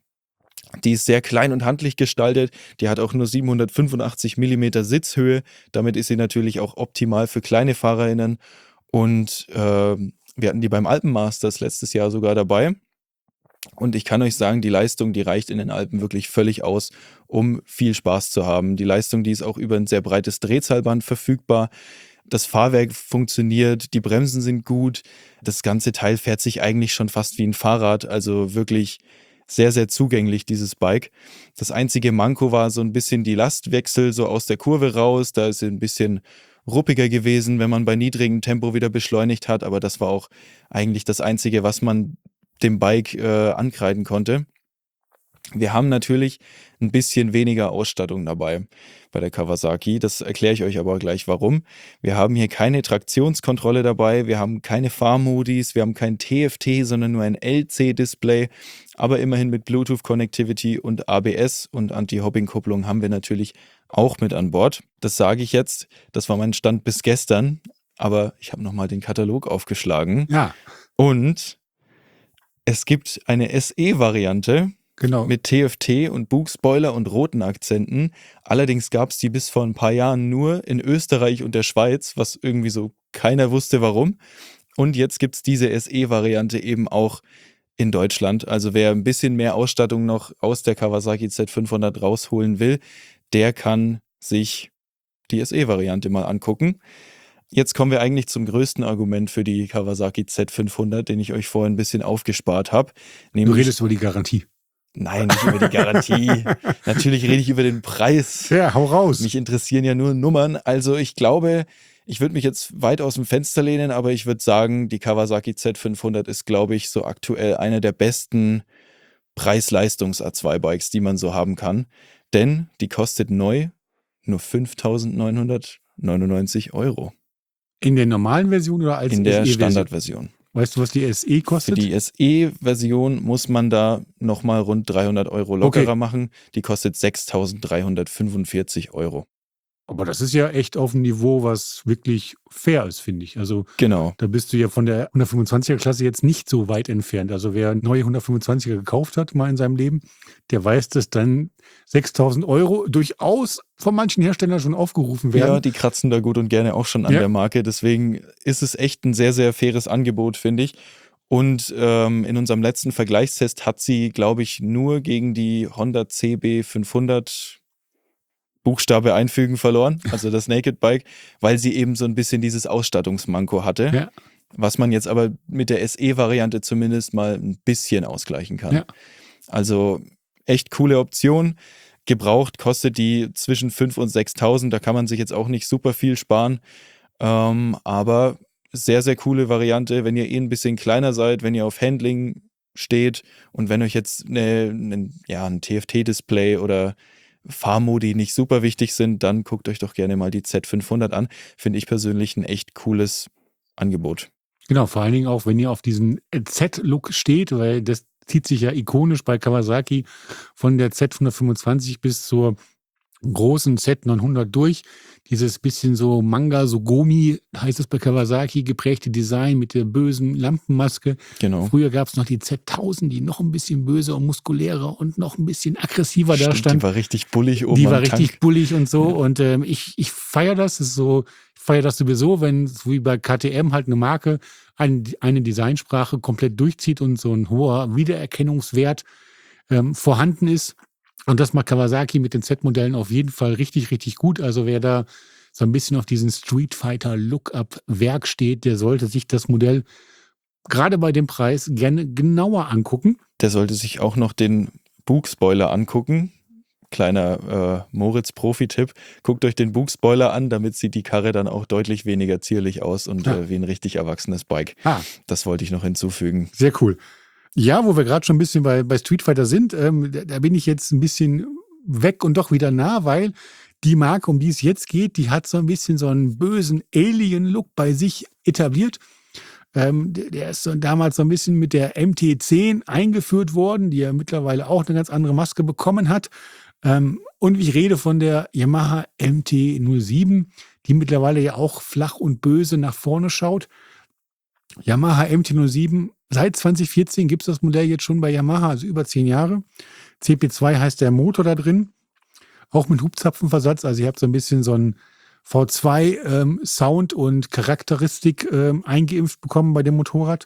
Die ist sehr klein und handlich gestaltet, die hat auch nur siebenhundertfünfundachtzig Millimeter Sitzhöhe, damit ist sie natürlich auch optimal für kleine FahrerInnen und äh, wir hatten die beim Alpenmasters letztes Jahr sogar dabei. Und ich kann euch sagen, die Leistung, die reicht in den Alpen wirklich völlig aus, um viel Spaß zu haben. Die Leistung, die ist auch über ein sehr breites Drehzahlband verfügbar. Das Fahrwerk funktioniert, die Bremsen sind gut. Das ganze Teil fährt sich eigentlich schon fast wie ein Fahrrad. Also wirklich sehr, sehr zugänglich, dieses Bike. Das einzige Manko war so ein bisschen die Lastwechsel, so aus der Kurve raus. Da ist sie ein bisschen ruppiger gewesen, wenn man bei niedrigem Tempo wieder beschleunigt hat. Aber das war auch eigentlich das Einzige, was man dem Bike äh, ankreiden konnte. Wir haben natürlich ein bisschen weniger Ausstattung dabei bei der Kawasaki. Das erkläre ich euch aber gleich warum. Wir haben hier keine Traktionskontrolle dabei, wir haben keine Fahrmodis, wir haben kein T F T, sondern nur ein L C-Display. Aber immerhin mit Bluetooth-Connectivity und A B S und Anti-Hopping-Kupplung haben wir natürlich auch mit an Bord. Das sage ich jetzt, das war mein Stand bis gestern, aber ich habe nochmal den Katalog aufgeschlagen. Ja, Und es gibt eine S E-Variante genau. mit T F T und Bugspoiler und roten Akzenten. Allerdings gab es die bis vor ein paar Jahren nur in Österreich und der Schweiz, was irgendwie so keiner wusste warum. Und jetzt gibt es diese S E-Variante eben auch in Deutschland. Also wer ein bisschen mehr Ausstattung noch aus der Kawasaki Z fünfhundert rausholen will, der kann sich die S E-Variante mal angucken. Jetzt kommen wir eigentlich zum größten Argument für die Kawasaki Z fünfhundert, den ich euch vorhin ein bisschen aufgespart habe. Du redest über die Garantie. Nein, nicht über die Garantie. Natürlich rede ich über den Preis. Ja, hau raus. Mich interessieren ja nur Nummern. Also ich glaube, ich würde mich jetzt weit aus dem Fenster lehnen, aber ich würde sagen, die Kawasaki Z fünfhundert ist, glaube ich, so aktuell eine der besten Preis-Leistungs-A zwei Bikes, die man so haben kann. Denn die kostet neu nur fünftausendneunhundertneunundneunzig Euro. In der normalen Version oder als In der S E-Version? Standardversion. Weißt du, was die S E kostet? Für die S E-Version muss man da nochmal rund dreihundert Euro lockerer Okay. machen. Die kostet sechstausenddreihundertfünfundvierzig Euro. Aber das ist ja echt auf einem Niveau, was wirklich fair ist, finde ich. Also Genau. da bist du ja von der hundertfünfundzwanziger-Klasse jetzt nicht so weit entfernt. Also wer neue hundertfünfundzwanziger gekauft hat mal in seinem Leben, der weiß, dass dann sechstausend Euro durchaus von manchen Herstellern schon aufgerufen werden. Ja, die kratzen da gut und gerne auch schon an Ja. der Marke. Deswegen ist es echt ein sehr, sehr faires Angebot, finde ich. Und ähm, in unserem letzten Vergleichstest hat sie, glaube ich, nur gegen die Honda C B fünfhundert Buchstabe einfügen verloren, also das Naked Bike, weil sie eben so ein bisschen dieses Ausstattungsmanko hatte, Ja. was man jetzt aber mit der S E-Variante zumindest mal ein bisschen ausgleichen kann. Ja. Also echt coole Option. Gebraucht kostet die zwischen fünftausend und sechstausend, da kann man sich jetzt auch nicht super viel sparen, ähm, aber sehr, sehr coole Variante, wenn ihr eh ein bisschen kleiner seid, wenn ihr auf Handling steht und wenn euch jetzt eine, eine, ja, ein T F T-Display oder Fahrmodi nicht super wichtig sind, dann guckt euch doch gerne mal die Z fünfhundert an. Finde ich persönlich ein echt cooles Angebot. Genau, vor allen Dingen auch, wenn ihr auf diesen Z-Look steht, weil das zieht sich ja ikonisch bei Kawasaki von der Z hundertfünfundzwanzig bis zur großen Z neunhundert durch. Dieses bisschen so Manga, so Gomi, heißt es bei Kawasaki, geprägte Design mit der bösen Lampenmaske. Genau. Früher gab es noch die Z tausend, die noch ein bisschen böser und muskulärer und noch ein bisschen aggressiver da Stimmt, stand. die war richtig bullig oben Die am war richtig Tank. bullig und so. Ja. Und ähm, ich, ich feiere das. Das ist so, ich feiere das sowieso, wenn es wie bei K T M halt eine Marke ein, eine Designsprache komplett durchzieht und so ein hoher Wiedererkennungswert ähm, vorhanden ist. Und das macht Kawasaki mit den Z-Modellen auf jeden Fall richtig, richtig gut. Also wer da so ein bisschen auf diesen Street Fighter Look-up-Werk steht, der sollte sich das Modell gerade bei dem Preis gerne genauer angucken. Der sollte sich auch noch den Bugspoiler angucken. kleiner äh, Moritz-Profi-Tipp, guckt euch den Bugspoiler an, damit sieht die Karre dann auch deutlich weniger zierlich aus und Ja. äh, wie ein richtig erwachsenes Bike. Ah, Das wollte ich noch hinzufügen. sehr cool. Ja, wo wir gerade schon ein bisschen bei, bei Street Fighter sind, ähm, da, da bin ich jetzt ein bisschen weg und doch wieder nah, weil die Marke, um die es jetzt geht, die hat so ein bisschen so einen bösen Alien-Look bei sich etabliert. Ähm, der, der ist so damals so ein bisschen mit der M T zehn eingeführt worden, die ja mittlerweile auch eine ganz andere Maske bekommen hat. Ähm, und ich rede von der Yamaha M T null sieben, die mittlerweile ja auch flach und böse nach vorne schaut. Yamaha M T null sieben, seit zwanzig vierzehn gibt es das Modell jetzt schon bei Yamaha, also über zehn Jahre. C P zwei heißt der Motor da drin, auch mit Hubzapfenversatz. Also ihr habt so ein bisschen so einen V zwei ähm, Sound und Charakteristik ähm, eingeimpft bekommen bei dem Motorrad.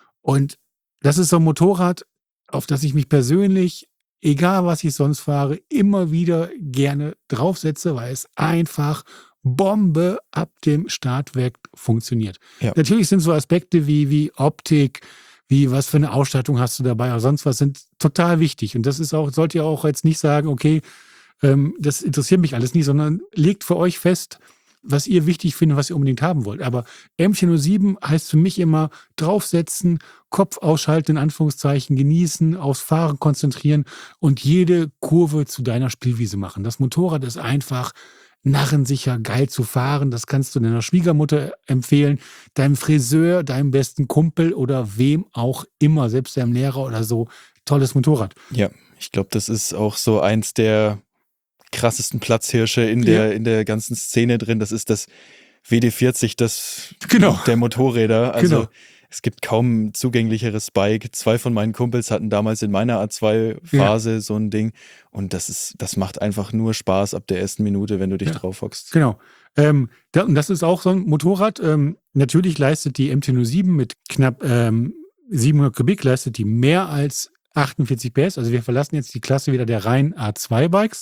Und das ist so ein Motorrad, auf das ich mich persönlich, egal was ich sonst fahre, immer wieder gerne draufsetze, weil es einfach Bombe ab dem Startwerk funktioniert. Ja. Natürlich sind so Aspekte wie, wie Optik, wie was für eine Ausstattung hast du dabei oder sonst was, sind total wichtig. Und das ist auch, sollt ihr auch jetzt nicht sagen, okay, ähm, das interessiert mich alles nicht, sondern legt für euch fest, was ihr wichtig findet, was ihr unbedingt haben wollt. Aber M T null sieben heißt für mich immer draufsetzen, Kopf ausschalten, in Anführungszeichen, genießen, aufs Fahren konzentrieren und jede Kurve zu deiner Spielwiese machen. Das Motorrad ist einfach narrensicher, geil zu fahren. Das kannst du deiner Schwiegermutter empfehlen, deinem Friseur, deinem besten Kumpel oder wem auch immer, selbst deinem Lehrer oder so. Tolles Motorrad. Ja, ich glaube, das ist auch so eins der krassesten Platzhirsche in der, Ja. in der ganzen Szene drin. Das ist das W D vierzig das Genau. der Motorräder. Also Genau. es gibt kaum ein zugänglicheres Bike. Zwei von meinen Kumpels hatten damals in meiner A zwei Phase ja. so ein Ding. Und das ist, das macht einfach nur Spaß ab der ersten Minute, wenn du dich ja. drauf hockst. Genau. Ähm, da, und das ist auch so ein Motorrad. Ähm, natürlich leistet die M T null sieben mit knapp ähm, siebenhundert Kubik, leistet die mehr als achtundvierzig P S. Also wir verlassen jetzt die Klasse wieder der reinen A zwei Bikes.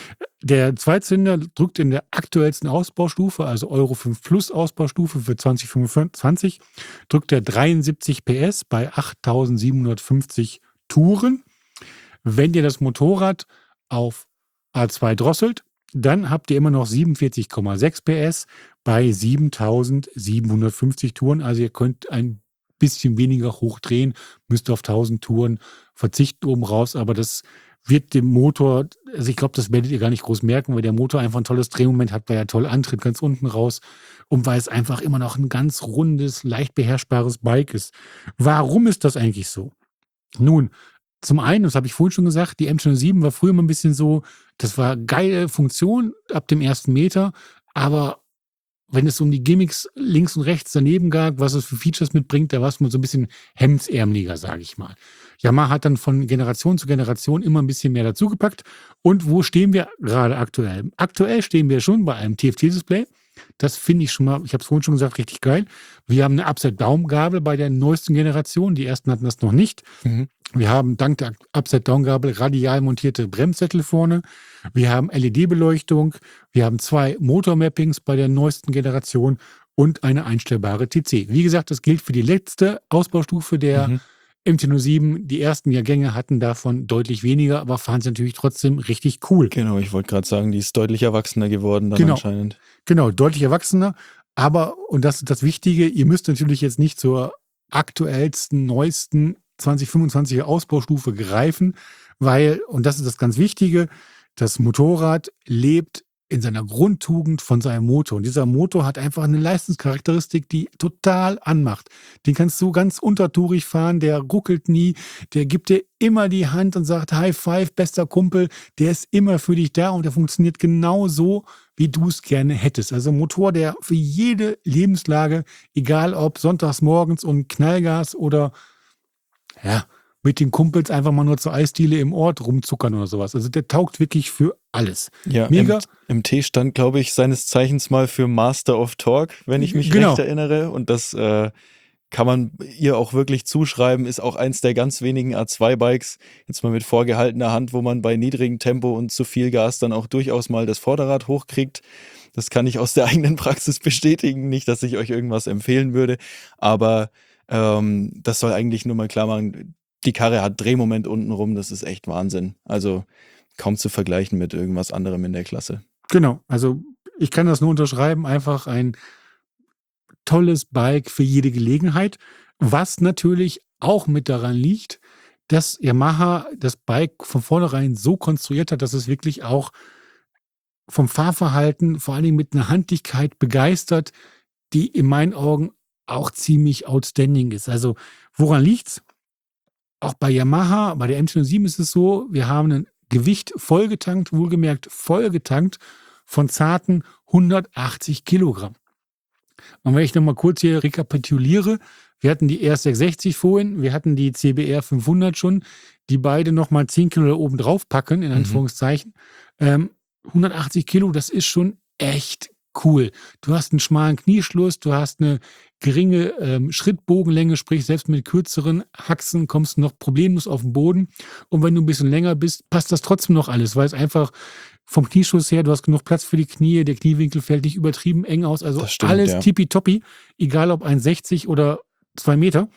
Der Zweizylinder drückt in der aktuellsten Ausbaustufe, also Euro fünf Plus Ausbaustufe für zwanzig fünfundzwanzig, drückt er dreiundsiebzig P S bei achttausendsiebenhundertfünfzig Touren. Wenn ihr das Motorrad auf A zwei drosselt, dann habt ihr immer noch siebenundvierzig Komma sechs P S bei siebentausendsiebenhundertfünfzig Touren. Also ihr könnt ein bisschen weniger hochdrehen, müsst auf tausend Touren verzichten oben raus, aber das wird dem Motor, also ich glaube, das werdet ihr gar nicht groß merken, weil der Motor einfach ein tolles Drehmoment hat, weil er toll antritt, ganz unten raus und weil es einfach immer noch ein ganz rundes, leicht beherrschbares Bike ist. Warum ist das eigentlich so? Nun, zum einen, das habe ich vorhin schon gesagt, die M T null sieben war früher immer ein bisschen so, das war geile Funktion ab dem ersten Meter, aber wenn es um die Gimmicks links und rechts daneben gab, was es für Features mitbringt, da war es mal so ein bisschen hemdsärmeliger, sage ich mal. Yamaha hat dann von Generation zu Generation immer ein bisschen mehr dazugepackt. Und wo stehen wir gerade aktuell? Aktuell stehen wir schon bei einem T F T-Display. Das finde ich schon mal, ich habe es vorhin schon gesagt, richtig geil. Wir haben eine Upside-Down-Gabel bei der neuesten Generation. Die ersten hatten das noch nicht. Mhm. Wir haben dank der Upside-Down-Gabel radial montierte Bremssättel vorne. Wir haben L E D-Beleuchtung. Wir haben zwei Motor-Mappings bei der neuesten Generation und eine einstellbare T C. Wie gesagt, das gilt für die letzte Ausbaustufe der mhm. M T null sieben. Die ersten Jahrgänge hatten davon deutlich weniger, aber fahren sie natürlich trotzdem richtig cool. Genau, ich wollte gerade sagen, die ist deutlich erwachsener geworden dann genau. anscheinend. Genau, deutlich erwachsener. Aber, und das ist das Wichtige, ihr müsst natürlich jetzt nicht zur aktuellsten, neuesten zwanzig fünfundzwanziger Ausbaustufe greifen, weil, und das ist das ganz Wichtige, das Motorrad lebt in seiner Grundtugend von seinem Motor. Und dieser Motor hat einfach eine Leistungscharakteristik, die total anmacht. Den kannst du ganz untertourig fahren, der ruckelt nie, der gibt dir immer die Hand und sagt, High Five, bester Kumpel, der ist immer für dich da und der funktioniert genau so, wie du es gerne hättest. Also ein Motor, der für jede Lebenslage, egal ob sonntags morgens und Knallgas oder ja, mit den Kumpels einfach mal nur zur Eisdiele im Ort rumzuckern oder sowas. Also der taugt wirklich für alles. Ja, mega. M T stand, glaube ich, seines Zeichens mal für Master of Torque, wenn ich mich genau. recht erinnere. Und das äh, kann man ihr auch wirklich zuschreiben, ist auch eins der ganz wenigen A zwei Bikes, jetzt mal mit vorgehaltener Hand, wo man bei niedrigem Tempo und zu viel Gas dann auch durchaus mal das Vorderrad hochkriegt. Das kann ich aus der eigenen Praxis bestätigen. Nicht, dass ich euch irgendwas empfehlen würde, aber ähm, das soll eigentlich nur mal klar machen, die Karre hat Drehmoment unten rum, das ist echt Wahnsinn. Also kaum zu vergleichen mit irgendwas anderem in der Klasse. Genau, also ich kann das nur unterschreiben, einfach ein tolles Bike für jede Gelegenheit, was natürlich auch mit daran liegt, dass Yamaha das Bike von vornherein so konstruiert hat, dass es wirklich auch vom Fahrverhalten, vor allen Dingen mit einer Handlichkeit begeistert, die in meinen Augen auch ziemlich outstanding ist. Also woran liegt's? Auch bei Yamaha, bei der M T null sieben ist es so, wir haben ein Gewicht vollgetankt, wohlgemerkt vollgetankt von zarten hundertachtzig Kilogramm. Und wenn ich nochmal kurz hier rekapituliere, wir hatten die R S sechshundertsechzig vorhin, wir hatten die C B R fünfhundert schon, die beide nochmal zehn Kilo da oben drauf packen, in Anführungszeichen. Mhm. Ähm, hundertachtzig Kilo, das ist schon echt cool. Du hast einen schmalen Knieschluss, du hast eine geringe ähm, Schrittbogenlänge, sprich selbst mit kürzeren Haxen kommst du noch problemlos auf den Boden. Und wenn du ein bisschen länger bist, passt das trotzdem noch alles, weil es einfach vom Knieschluss her, du hast genug Platz für die Knie, der Kniewinkel fällt nicht übertrieben eng aus, also stimmt, alles ja. Tippitoppi, egal ob eins sechzig oder zwei Meter.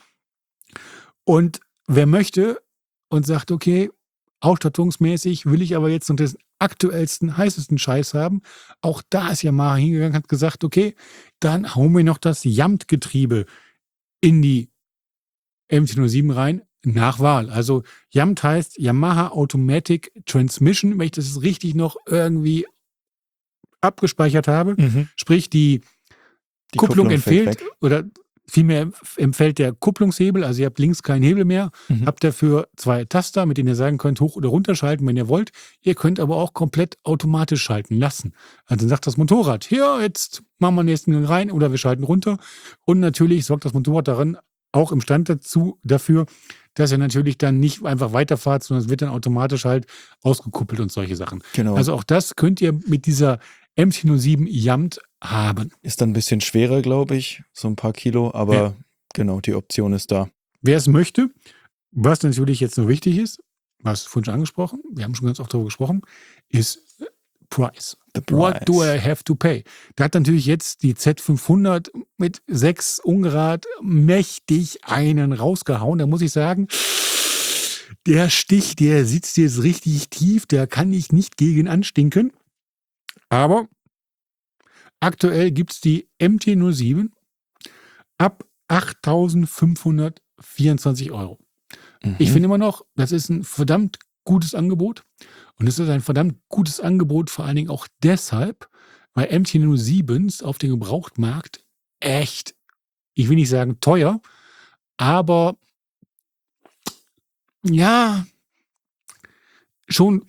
Und wer möchte und sagt, okay, ausstattungsmäßig will ich aber jetzt noch den aktuellsten, heißesten Scheiß haben, auch da ist Yamaha hingegangen, hat gesagt, okay, dann hauen wir noch das Yamt-Getriebe in die M T null sieben rein, nach Wahl. Also Yamt heißt Yamaha Automatic Transmission, wenn ich das richtig noch irgendwie abgespeichert habe. Mhm. Sprich, die, die Kupplung, Kupplung entfällt oder vielmehr empfällt der Kupplungshebel, also ihr habt links keinen Hebel mehr, mhm. habt dafür zwei Taster, mit denen ihr sagen könnt, hoch oder runter schalten, wenn ihr wollt. Ihr könnt aber auch komplett automatisch schalten lassen. Also dann sagt das Motorrad, hier, jetzt machen wir den nächsten Gang rein oder wir schalten runter. Und natürlich sorgt das Motorrad darin auch im Stand dazu, dafür, dass ihr natürlich dann nicht einfach weiterfahrt, sondern es wird dann automatisch halt ausgekuppelt und solche Sachen. Genau. Also auch das könnt ihr mit dieser M T null sieben Yamt haben. Ist dann ein bisschen schwerer, glaube ich, so ein paar Kilo, aber ja. Genau, die Option ist da. Wer es möchte, was natürlich jetzt noch wichtig ist, was vorhin schon angesprochen, wir haben schon ganz oft darüber gesprochen, ist Price. The price. What do I have to pay? Da hat natürlich jetzt die Z fünfhundert mit sechs Ungrad mächtig einen rausgehauen. Da muss ich sagen, der Stich, der sitzt jetzt richtig tief, der kann ich nicht gegen anstinken. Aber aktuell gibt es die M T null sieben ab achttausendfünfhundertvierundzwanzig Euro. Mhm. Ich finde immer noch, das ist ein verdammt gutes Angebot. Und es ist ein verdammt gutes Angebot, vor allen Dingen auch deshalb, weil M T null siebens auf dem Gebrauchtmarkt echt, ich will nicht sagen teuer, aber ja, schon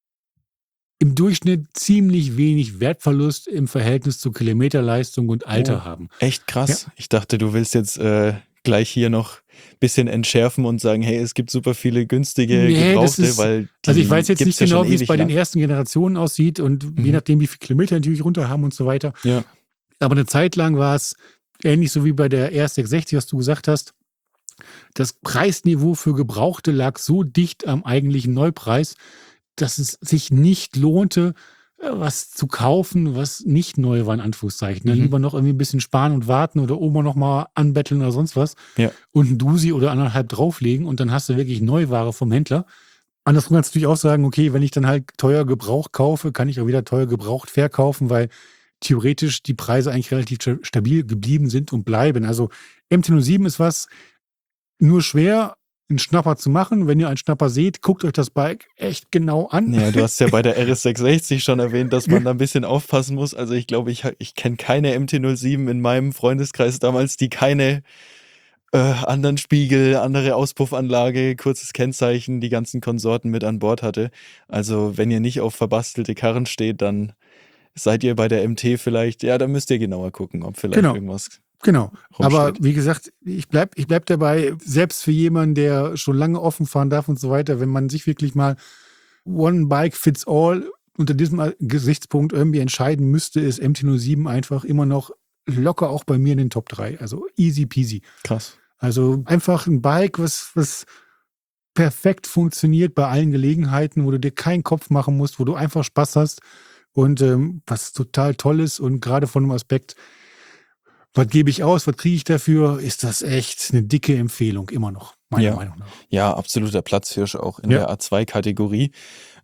im Durchschnitt ziemlich wenig Wertverlust im Verhältnis zu Kilometerleistung und Alter oh, haben. Echt krass. Ja. Ich dachte, du willst jetzt äh, gleich hier noch ein bisschen entschärfen und sagen, hey, es gibt super viele günstige nee, Gebrauchte, ist, weil die also ich weiß jetzt nicht genau, wie es bei lang. den ersten Generationen aussieht und mhm. je nachdem, wie viele Kilometer natürlich runter haben und so weiter. Ja. Aber eine Zeit lang war es ähnlich so wie bei der R S sechshundertsechzig, was du gesagt hast. Das Preisniveau für Gebrauchte lag so dicht am eigentlichen Neupreis, dass es sich nicht lohnte, was zu kaufen, was nicht neu war, in Anführungszeichen. Dann mhm. lieber noch irgendwie ein bisschen sparen und warten oder Oma noch mal anbetteln oder sonst was. Ja. Und ein Dusi oder anderthalb drauflegen und dann hast du wirklich Neuware vom Händler. Andersrum kannst du natürlich auch sagen, okay, wenn ich dann halt teuer Gebraucht kaufe, kann ich auch wieder teuer Gebraucht verkaufen, weil theoretisch die Preise eigentlich relativ stabil geblieben sind und bleiben. Also M T null sieben ist was, nur schwer, einen Schnapper zu machen. Wenn ihr einen Schnapper seht, guckt euch das Bike echt genau an. Ja, du hast ja bei der R S sechshundertsechzig schon erwähnt, dass man da ein bisschen aufpassen muss. Also ich glaube, ich, ich kenne keine M T null sieben in meinem Freundeskreis damals, die keine äh, anderen Spiegel, andere Auspuffanlage, kurzes Kennzeichen, die ganzen Konsorten mit an Bord hatte. Also wenn ihr nicht auf verbastelte Karren steht, dann seid ihr bei der M T vielleicht, ja, da müsst ihr genauer gucken, ob vielleicht genau. irgendwas Genau, aber wie gesagt, ich bleib, ich bleib dabei, selbst für jemanden, der schon lange offen fahren darf und so weiter, wenn man sich wirklich mal one bike fits all unter diesem Gesichtspunkt irgendwie entscheiden müsste, ist M T null sieben einfach immer noch locker auch bei mir in den Top drei. Also easy peasy. Krass. Also einfach ein Bike, was, was perfekt funktioniert bei allen Gelegenheiten, wo du dir keinen Kopf machen musst, wo du einfach Spaß hast und ähm, was total toll ist und gerade von dem Aspekt, was gebe ich aus, was kriege ich dafür, ist das echt eine dicke Empfehlung, immer noch, meiner ja. Meinung nach. Ja, absoluter Platzhirsch auch in ja. der A zwei Kategorie.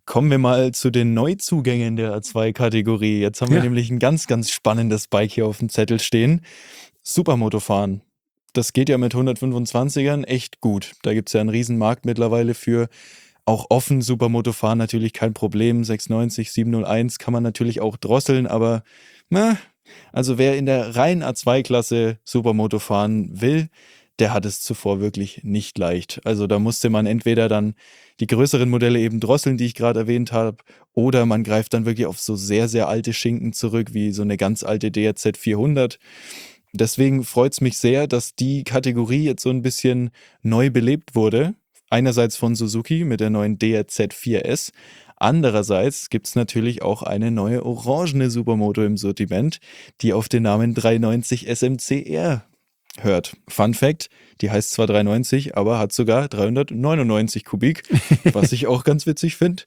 Kommen wir mal zu den Neuzugängen der A zwei Kategorie. Jetzt haben wir Ja. nämlich ein ganz, ganz spannendes Bike hier auf dem Zettel stehen. Supermotofahren. Das geht ja mit hundertfünfundzwanzigern echt gut. Da gibt es ja einen Riesenmarkt mittlerweile für. Auch offen Supermotofahren natürlich kein Problem. sechshundertneunzig, siebenhunderteins kann man natürlich auch drosseln, aber na, also wer in der reinen A zwei Klasse Supermoto fahren will, der hat es zuvor wirklich nicht leicht. Also da musste man entweder dann die größeren Modelle eben drosseln, die ich gerade erwähnt habe, oder man greift dann wirklich auf so sehr, sehr alte Schinken zurück, wie so eine ganz alte D R Z vierhundert. Deswegen freut es mich sehr, dass die Kategorie jetzt so ein bisschen neu belebt wurde. Einerseits von Suzuki mit der neuen D R Z vier S. Andererseits gibt es natürlich auch eine neue orangene Supermoto im Sortiment, die auf den Namen dreihundertneunzig S M C R hört. Fun Fact, die heißt zwar dreihundertneunzig, aber hat sogar dreihundertneunundneunzig Kubik, was ich auch ganz witzig finde.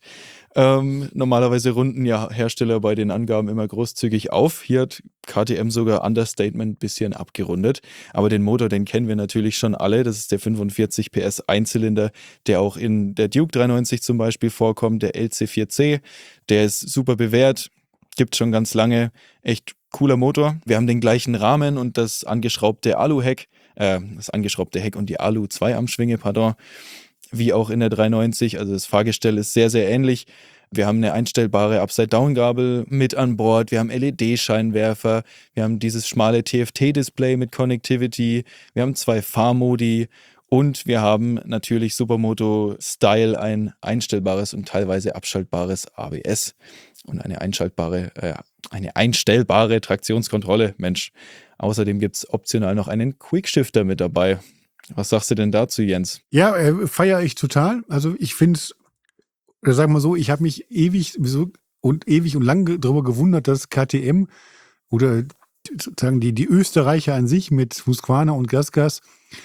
Ähm, normalerweise runden ja Hersteller bei den Angaben immer großzügig auf. Hier hat K T M sogar Understatement ein bisschen abgerundet. Aber den Motor, den kennen wir natürlich schon alle. Das ist der fünfundvierzig P S Einzylinder, der auch in der Duke dreihundertneunzig zum Beispiel vorkommt, der L C vier C. Der ist super bewährt, gibt schon ganz lange. Echt cooler Motor. Wir haben den gleichen Rahmen und das angeschraubte Alu-Heck, äh, das angeschraubte Heck und die Alu zwei Armschwinge, pardon, wie auch in der dreihundertneunzig. Also das Fahrgestell ist sehr, sehr ähnlich. Wir haben eine einstellbare Upside-Down-Gabel mit an Bord. Wir haben L E D-Scheinwerfer. Wir haben dieses schmale T F T-Display mit Connectivity. Wir haben zwei Fahrmodi. Und wir haben natürlich Supermoto-Style ein einstellbares und teilweise abschaltbares A B S und eine einschaltbare, äh, eine einstellbare Traktionskontrolle. Mensch, außerdem gibt es optional noch einen Quickshifter mit dabei. Was sagst du denn dazu, Jens? Ja, äh, feiere ich total. Also ich finde es, oder sagen wir so, ich habe mich ewig so und ewig und lang ge- darüber gewundert, dass K T M oder sozusagen die, die Österreicher an sich mit Husqvarna und GasGas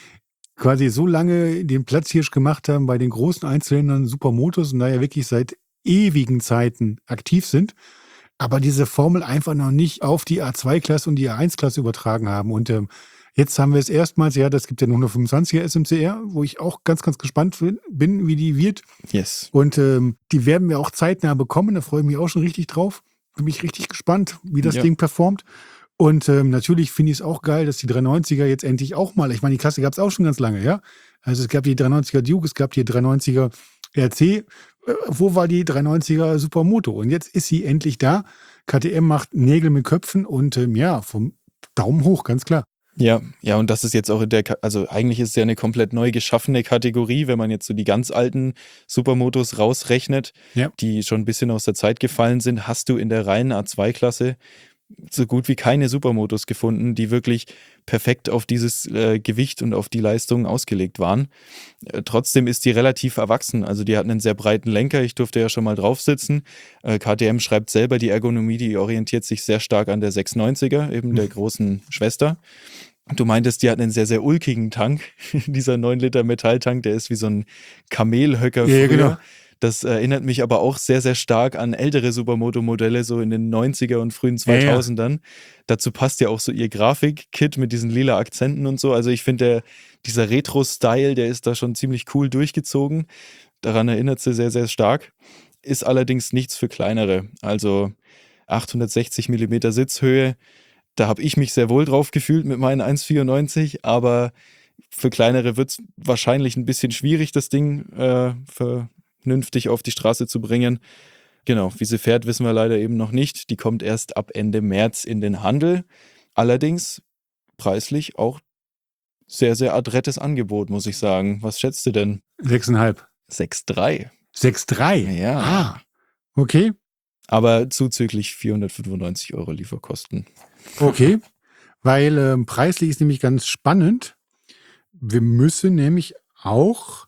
quasi so lange den Platzhirsch gemacht haben bei den großen Einzelhändlern Supermotos und da ja wirklich seit ewigen Zeiten aktiv sind, aber diese Formel einfach noch nicht auf die A zwei Klasse und die A eins Klasse übertragen haben. Und ähm, jetzt haben wir es erstmals, ja, das gibt ja noch eine hundertfünfundzwanziger S M C R, wo ich auch ganz, ganz gespannt bin, wie die wird. Yes. Und ähm, die werden wir auch zeitnah bekommen, da freue ich mich auch schon richtig drauf. Bin mich richtig gespannt, wie das Ja. Ding performt. Und ähm, natürlich finde ich es auch geil, dass die dreihundertneunziger jetzt endlich auch mal, ich meine, die Klasse gab es auch schon ganz lange, ja. Also es gab die dreihundertneunziger Duke, es gab die dreihundertneunziger R C. Äh, wo war die dreihundertneunziger Supermoto? Und jetzt ist sie endlich da. K T M macht Nägel mit Köpfen und ähm, ja, vom Daumen hoch, ganz klar. Ja, ja, und das ist jetzt auch in der, Ka- also eigentlich ist es ja eine komplett neu geschaffene Kategorie, wenn man jetzt so die ganz alten Supermotos rausrechnet, Ja. die schon ein bisschen aus der Zeit gefallen sind, hast du in der reinen A zwei Klasse so gut wie keine Supermotos gefunden, die wirklich perfekt auf dieses äh, Gewicht und auf die Leistung ausgelegt waren. Äh, trotzdem ist die relativ erwachsen. Also die hat einen sehr breiten Lenker. Ich durfte ja schon mal drauf sitzen. Äh, K T M schreibt selber, die Ergonomie, die orientiert sich sehr stark an der sechshundertneunziger, eben der großen Schwester. Du meintest, die hat einen sehr, sehr ulkigen Tank. Dieser neun Liter Metalltank, der ist wie so ein Kamelhöcker Ja, ja, früher. genau. Das erinnert mich aber auch sehr, sehr stark an ältere Supermoto-Modelle, so in den neunziger und frühen Ja, ja. zweitausendern. Dazu passt ja auch so ihr Grafik-Kit mit diesen lila Akzenten und so. Also ich finde, der- dieser Retro-Style, der ist da schon ziemlich cool durchgezogen. Daran erinnert sie sehr, sehr stark. Ist allerdings nichts für kleinere. Also achthundertsechzig Millimeter Sitzhöhe, da habe ich mich sehr wohl drauf gefühlt mit meinen eins Komma vierundneunzig, aber für kleinere wird es wahrscheinlich ein bisschen schwierig, das Ding äh, vernünftig auf die Straße zu bringen. Genau, wie sie fährt, wissen wir leider eben noch nicht. Die kommt erst ab Ende März in den Handel. Allerdings preislich auch sehr, sehr adrettes Angebot, muss ich sagen. Was schätzt du denn? sechseinhalb. sechs Komma drei. sechs Komma drei? Ja. Ah, okay. Aber zuzüglich vierhundertfünfundneunzig Euro Lieferkosten. Okay, weil ähm, preislich ist nämlich ganz spannend. Wir müssen nämlich auch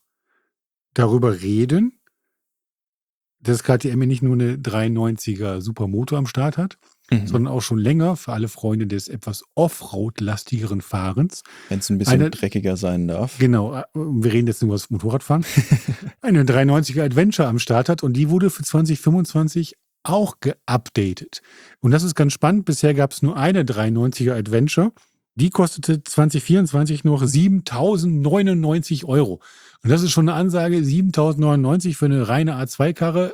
darüber reden, dass K T M ja nicht nur eine dreihundertneunziger Supermoto am Start hat, Mhm. sondern auch schon länger für alle Freunde des etwas Offroad-lastigeren Fahrens. Wenn es ein bisschen Eine- dreckiger sein darf. Genau, äh, wir reden jetzt nur über das Motorradfahren. Eine dreihundertneunziger Adventure am Start hat und die wurde für zwanzig fünfundzwanzig auch geupdatet. Und das ist ganz spannend. Bisher gab es nur eine dreihundertneunziger Adventure Die kostete zwanzig vierundzwanzig noch siebentausendneunundneunzig Euro. Und das ist schon eine Ansage, siebentausendneunundneunzig für eine reine A zwei Karre.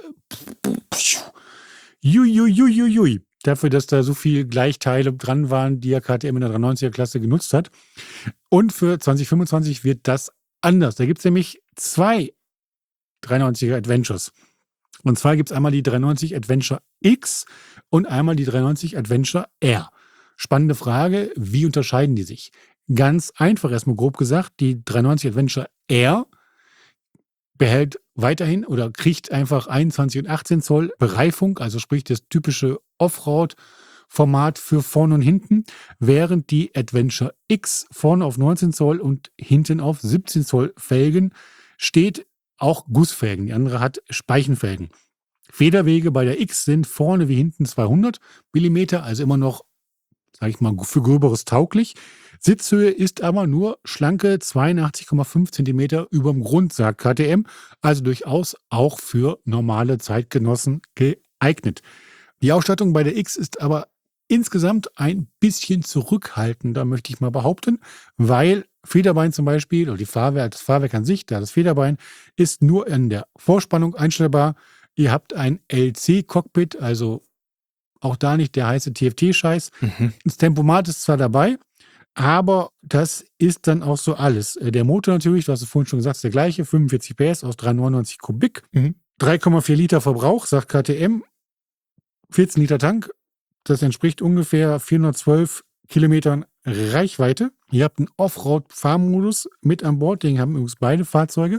Juiuiuiui. Dafür, dass da so viele Gleichteile dran waren, die ja K T M in der dreihundertneunziger Klasse genutzt hat. Und für zwanzig fünfundzwanzig wird das anders. Da gibt es nämlich zwei dreihundertneunziger Adventures. Und zwar gibt es einmal die dreihundertneunzig Adventure X und einmal die dreihundertneunzig Adventure R. Spannende Frage, wie unterscheiden die sich? Ganz einfach erstmal grob gesagt, die dreihundertneunzig Adventure R behält weiterhin oder kriegt einfach einundzwanzig und achtzehn Zoll Bereifung, also sprich das typische Offroad-Format für vorne und hinten, während die Adventure X vorne auf neunzehn Zoll und hinten auf siebzehn Zoll Felgen steht, auch Gussfelgen. Die andere hat Speichenfelgen. Federwege bei der X sind vorne wie hinten zweihundert Millimeter, also immer noch, sage ich mal, für Gröberes tauglich. Sitzhöhe ist aber nur schlanke zweiundachtzig Komma fünf Zentimeter über dem Grund, sagt K T M, also durchaus auch für normale Zeitgenossen geeignet. Die Ausstattung bei der X ist aber insgesamt ein bisschen zurückhaltender, möchte ich mal behaupten, weil Federbein zum Beispiel, oder die Fahrwerk, das Fahrwerk an sich, da das Federbein, ist nur in der Vorspannung einstellbar. Ihr habt ein L C-Cockpit, also auch da nicht der heiße T F T-Scheiß. Mhm. Das Tempomat ist zwar dabei, aber das ist dann auch so alles. Der Motor natürlich, du hast es vorhin schon gesagt, ist der gleiche, fünfundvierzig P S aus dreihundertneunundneunzig Kubik. Mhm. drei Komma vier Liter Verbrauch, sagt K T M. vierzehn Liter Tank. Das entspricht ungefähr vierhundertzwölf Kilometern Reichweite. Ihr habt einen Offroad-Fahrmodus mit an Bord. Den haben übrigens beide Fahrzeuge.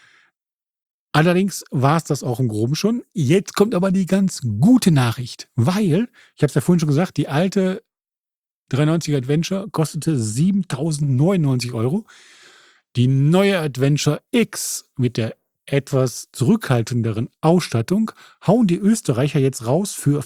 Allerdings war es das auch im Groben schon. Jetzt kommt aber die ganz gute Nachricht, weil, ich habe es ja vorhin schon gesagt, die alte dreihundertneunziger Adventure kostete siebentausendneunundneunzig Euro. Die neue Adventure X mit der etwas zurückhaltenderen Ausstattung hauen die Österreicher jetzt raus für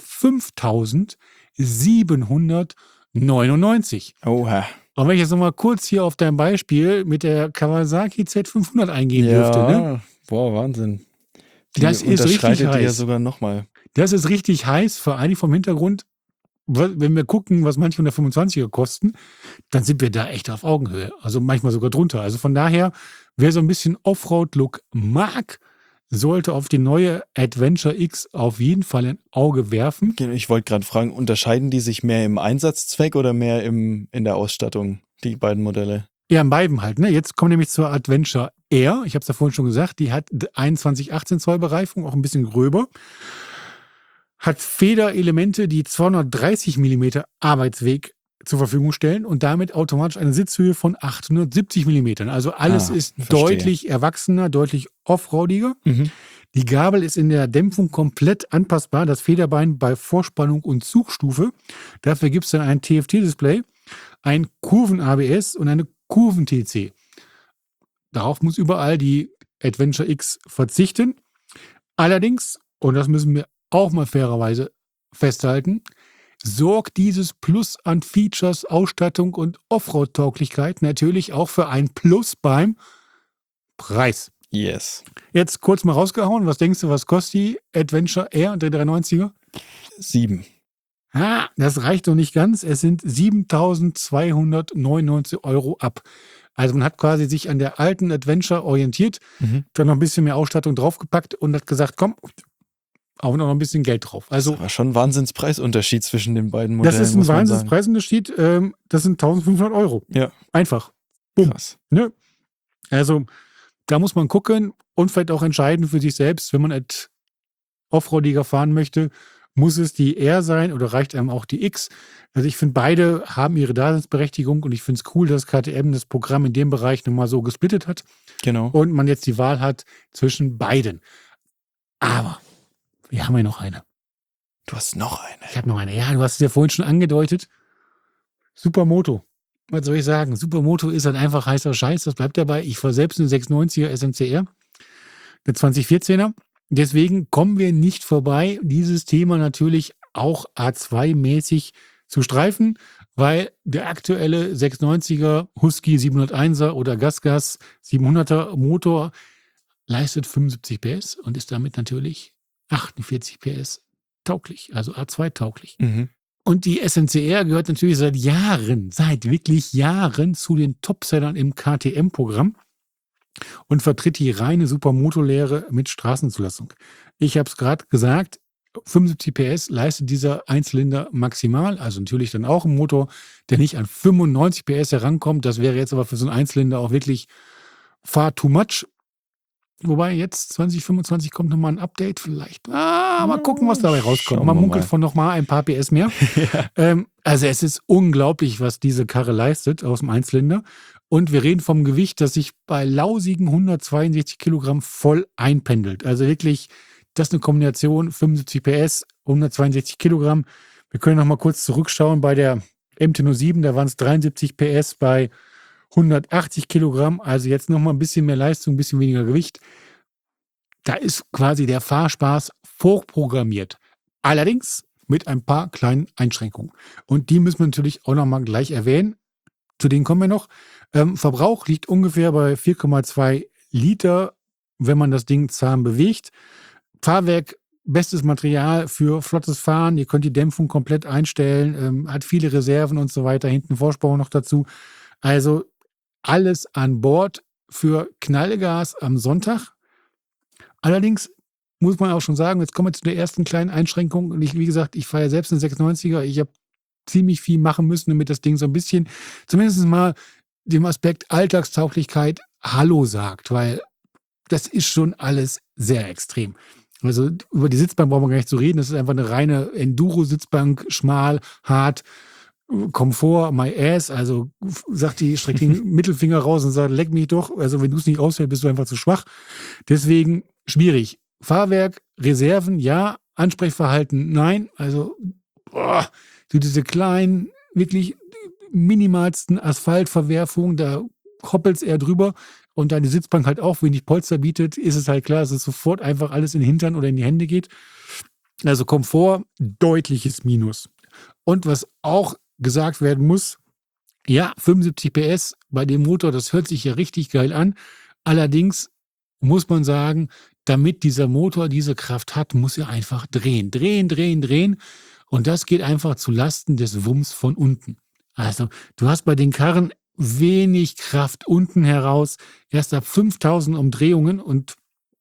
fünftausendsiebenhundertneunundneunzig. Oha. Und wenn ich jetzt nochmal kurz hier auf dein Beispiel mit der Kawasaki Z fünfhundert eingehen dürfte, ne? Boah, Wahnsinn. Die Das ist richtig unterschreitet die ja heiß. sogar nochmal. Das ist richtig heiß, vor allem vom Hintergrund, wenn wir gucken, was manche hundertfünfundzwanziger kosten, dann sind wir da echt auf Augenhöhe. Also manchmal sogar drunter. Also von daher, wer so ein bisschen Offroad-Look mag, sollte auf die neue Adventure X auf jeden Fall ein Auge werfen. Ich wollte gerade fragen, unterscheiden die sich mehr im Einsatzzweck oder mehr im, in der Ausstattung, die beiden Modelle? Ja, in beiden halt. Ne? Jetzt kommen wir nämlich zur Adventure R. Ich habe es ja vorhin schon gesagt, die hat einundzwanzig achtzehn Zoll Bereifung, auch ein bisschen gröber. Hat Federelemente, die zweihundertdreißig Millimeter Arbeitsweg zur Verfügung stellen und damit automatisch eine Sitzhöhe von achthundertsiebzig Millimetern. Also alles Ah, ist verstehe. deutlich erwachsener, deutlich offroadiger. Mhm. Die Gabel ist in der Dämpfung komplett anpassbar. Das Federbein bei Vorspannung und Zugstufe. Dafür gibt es dann ein T F T-Display, ein Kurven-A B S und eine Kurven-T C. Darauf muss überall die Adventure X verzichten. Allerdings, und das müssen wir auch mal fairerweise festhalten, sorgt dieses Plus an Features, Ausstattung und Offroad-Tauglichkeit natürlich auch für ein Plus beim Preis. Yes. Jetzt kurz mal rausgehauen, was denkst du, was kostet die Adventure R und der dreihundertneunziger? Sieben. Ah, das reicht noch nicht ganz. Es sind siebentausendzweihundertneunundneunzig Euro ab. Also man hat quasi sich an der alten Adventure orientiert, Mhm. dann noch ein bisschen mehr Ausstattung draufgepackt und hat gesagt, komm, auch noch ein bisschen Geld drauf. Also Das war schon ein Wahnsinnspreisunterschied zwischen den beiden Modellen. das ist ein muss man sagen. Wahnsinnspreisunterschied. Ähm, das sind eintausendfünfhundert Euro. Ja, Einfach. Bumm. krass. Ne? Also da muss man gucken und vielleicht auch entscheiden für sich selbst, wenn man et offroadiger fahren möchte, muss es die R sein oder reicht einem auch die X? Also ich finde, beide haben ihre Daseinsberechtigung und ich finde es cool, dass K T M das Programm in dem Bereich nochmal so gesplittet hat Genau. und man jetzt die Wahl hat zwischen beiden. Aber wir haben ja noch eine. Du hast noch eine. Ich habe noch eine. Ja, du hast es ja vorhin schon angedeutet. Supermoto. Was soll ich sagen? Supermoto ist halt einfach heißer Scheiß. Das bleibt dabei. Ich fahre selbst eine sechshundertneunziger S M C R, eine zwanzig vierzehner. Deswegen kommen wir nicht vorbei, dieses Thema natürlich auch A zwei mäßig zu streifen, weil der aktuelle sechshundertneunziger Husky siebenhunderteiner oder GasGas siebenhunderter Motor leistet fünfundsiebzig P S und ist damit natürlich achtundvierzig P S tauglich, also A zwei tauglich. Mhm. Und die S N C R gehört natürlich seit Jahren, seit wirklich Jahren zu den Topsellern im K T M-Programm und vertritt die reine Supermoto-Lehre mit Straßenzulassung. Ich habe es gerade gesagt, fünfundsiebzig P S leistet dieser Einzylinder maximal, also natürlich dann auch ein Motor, der nicht an fünfundneunzig P S herankommt. Das wäre jetzt aber für so einen Einzylinder auch wirklich far too much. Wobei jetzt zwanzig fünfundzwanzig kommt nochmal ein Update vielleicht. Ah, mal gucken, was dabei rauskommt. Schauen Man wir munkelt mal. von nochmal ein paar P S mehr. Ja. Ähm, also es ist unglaublich, was diese Karre leistet aus dem Einzylinder. Und wir reden vom Gewicht, das sich bei lausigen hundertzweiundsechzig Kilogramm voll einpendelt. Also wirklich, das ist eine Kombination, fünfundsiebzig P S, hundertzweiundsechzig Kilogramm. Wir können noch mal kurz zurückschauen bei der M T null sieben, da waren es dreiundsiebzig P S bei hundertachtzig Kilogramm. Also jetzt noch mal ein bisschen mehr Leistung, ein bisschen weniger Gewicht. Da ist quasi der Fahrspaß vorprogrammiert. Allerdings mit ein paar kleinen Einschränkungen. Und die müssen wir natürlich auch noch mal gleich erwähnen. Zu denen kommen wir noch. Ähm, Verbrauch liegt ungefähr bei vier Komma zwei Liter, wenn man das Ding zahm bewegt. Fahrwerk, bestes Material für flottes Fahren. Ihr könnt die Dämpfung komplett einstellen, ähm, hat viele Reserven und so weiter. Hinten Vorsprung noch dazu. Also alles an Bord für Knallgas am Sonntag. Allerdings muss man auch schon sagen, jetzt kommen wir zu der ersten kleinen Einschränkung. Und ich, wie gesagt, ich fahre ja selbst einen sechsundneunziger. Ich habe ziemlich viel machen müssen, damit das Ding so ein bisschen, zumindest mal dem Aspekt Alltagstauglichkeit Hallo sagt, weil das ist schon alles sehr extrem. Also über die Sitzbank brauchen wir gar nicht zu reden. Das ist einfach eine reine Enduro-Sitzbank, schmal, hart, Komfort, my ass. Also sagt die, streckt den Mittelfinger raus und sagt, leck mich doch. Also wenn du es nicht aushältst, bist du einfach zu schwach. Deswegen schwierig. Fahrwerk, Reserven, ja. Ansprechverhalten, nein. Also boah, so diese kleinen, wirklich minimalsten Asphaltverwerfungen, da hoppelt es eher drüber. Und deine Sitzbank halt auch wenig Polster bietet, ist es halt klar, dass es sofort einfach alles in den Hintern oder in die Hände geht. Also Komfort, deutliches Minus. Und was auch gesagt werden muss, ja, fünfundsiebzig P S bei dem Motor, das hört sich ja richtig geil an. Allerdings muss man sagen, damit dieser Motor diese Kraft hat, muss er einfach drehen. Drehen, drehen, drehen. Und das geht einfach zu Lasten des Wumms von unten. Also du hast bei den Karren wenig Kraft unten heraus, erst ab fünftausend Umdrehungen und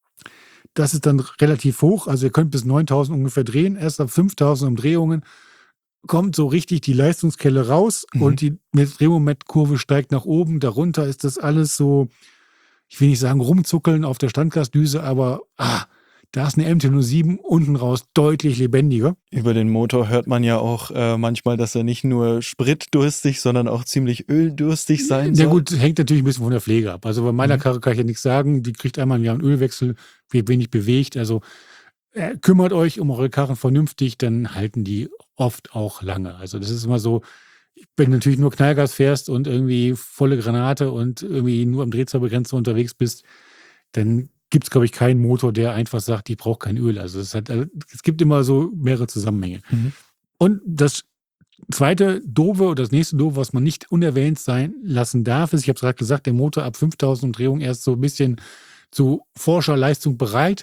das ist dann relativ hoch, also ihr könnt bis neuntausend ungefähr drehen, erst ab fünftausend Umdrehungen kommt so richtig die Leistungskelle raus mhm. und die Drehmomentkurve steigt nach oben, darunter ist das alles so, ich will nicht sagen rumzuckeln auf der Standgasdüse, aber ah, da ist eine M T null sieben unten raus deutlich lebendiger. Über den Motor hört man ja auch äh, manchmal, dass er nicht nur spritdurstig, sondern auch ziemlich öldurstig sein soll. Ja gut, hängt natürlich ein bisschen von der Pflege ab. Also bei meiner mhm. Karre kann ich ja nichts sagen. Die kriegt einmal im Jahr einen Ölwechsel, wird wenig bewegt. Also äh, kümmert euch um eure Karren vernünftig, dann halten die oft auch lange. Also das ist immer so, wenn du natürlich nur Knallgas fährst und irgendwie volle Granate und irgendwie nur am Drehzahlbegrenzer unterwegs bist, dann gibt es, glaube ich, keinen Motor, der einfach sagt, ich brauche kein Öl. Also es, hat, es gibt immer so mehrere Zusammenhänge. Mhm. Und das zweite Doofe oder das nächste Doofe, was man nicht unerwähnt sein lassen darf, ist, ich habe es gerade gesagt, der Motor ab fünftausend Umdrehungen erst so ein bisschen zu Forscherleistung bereit.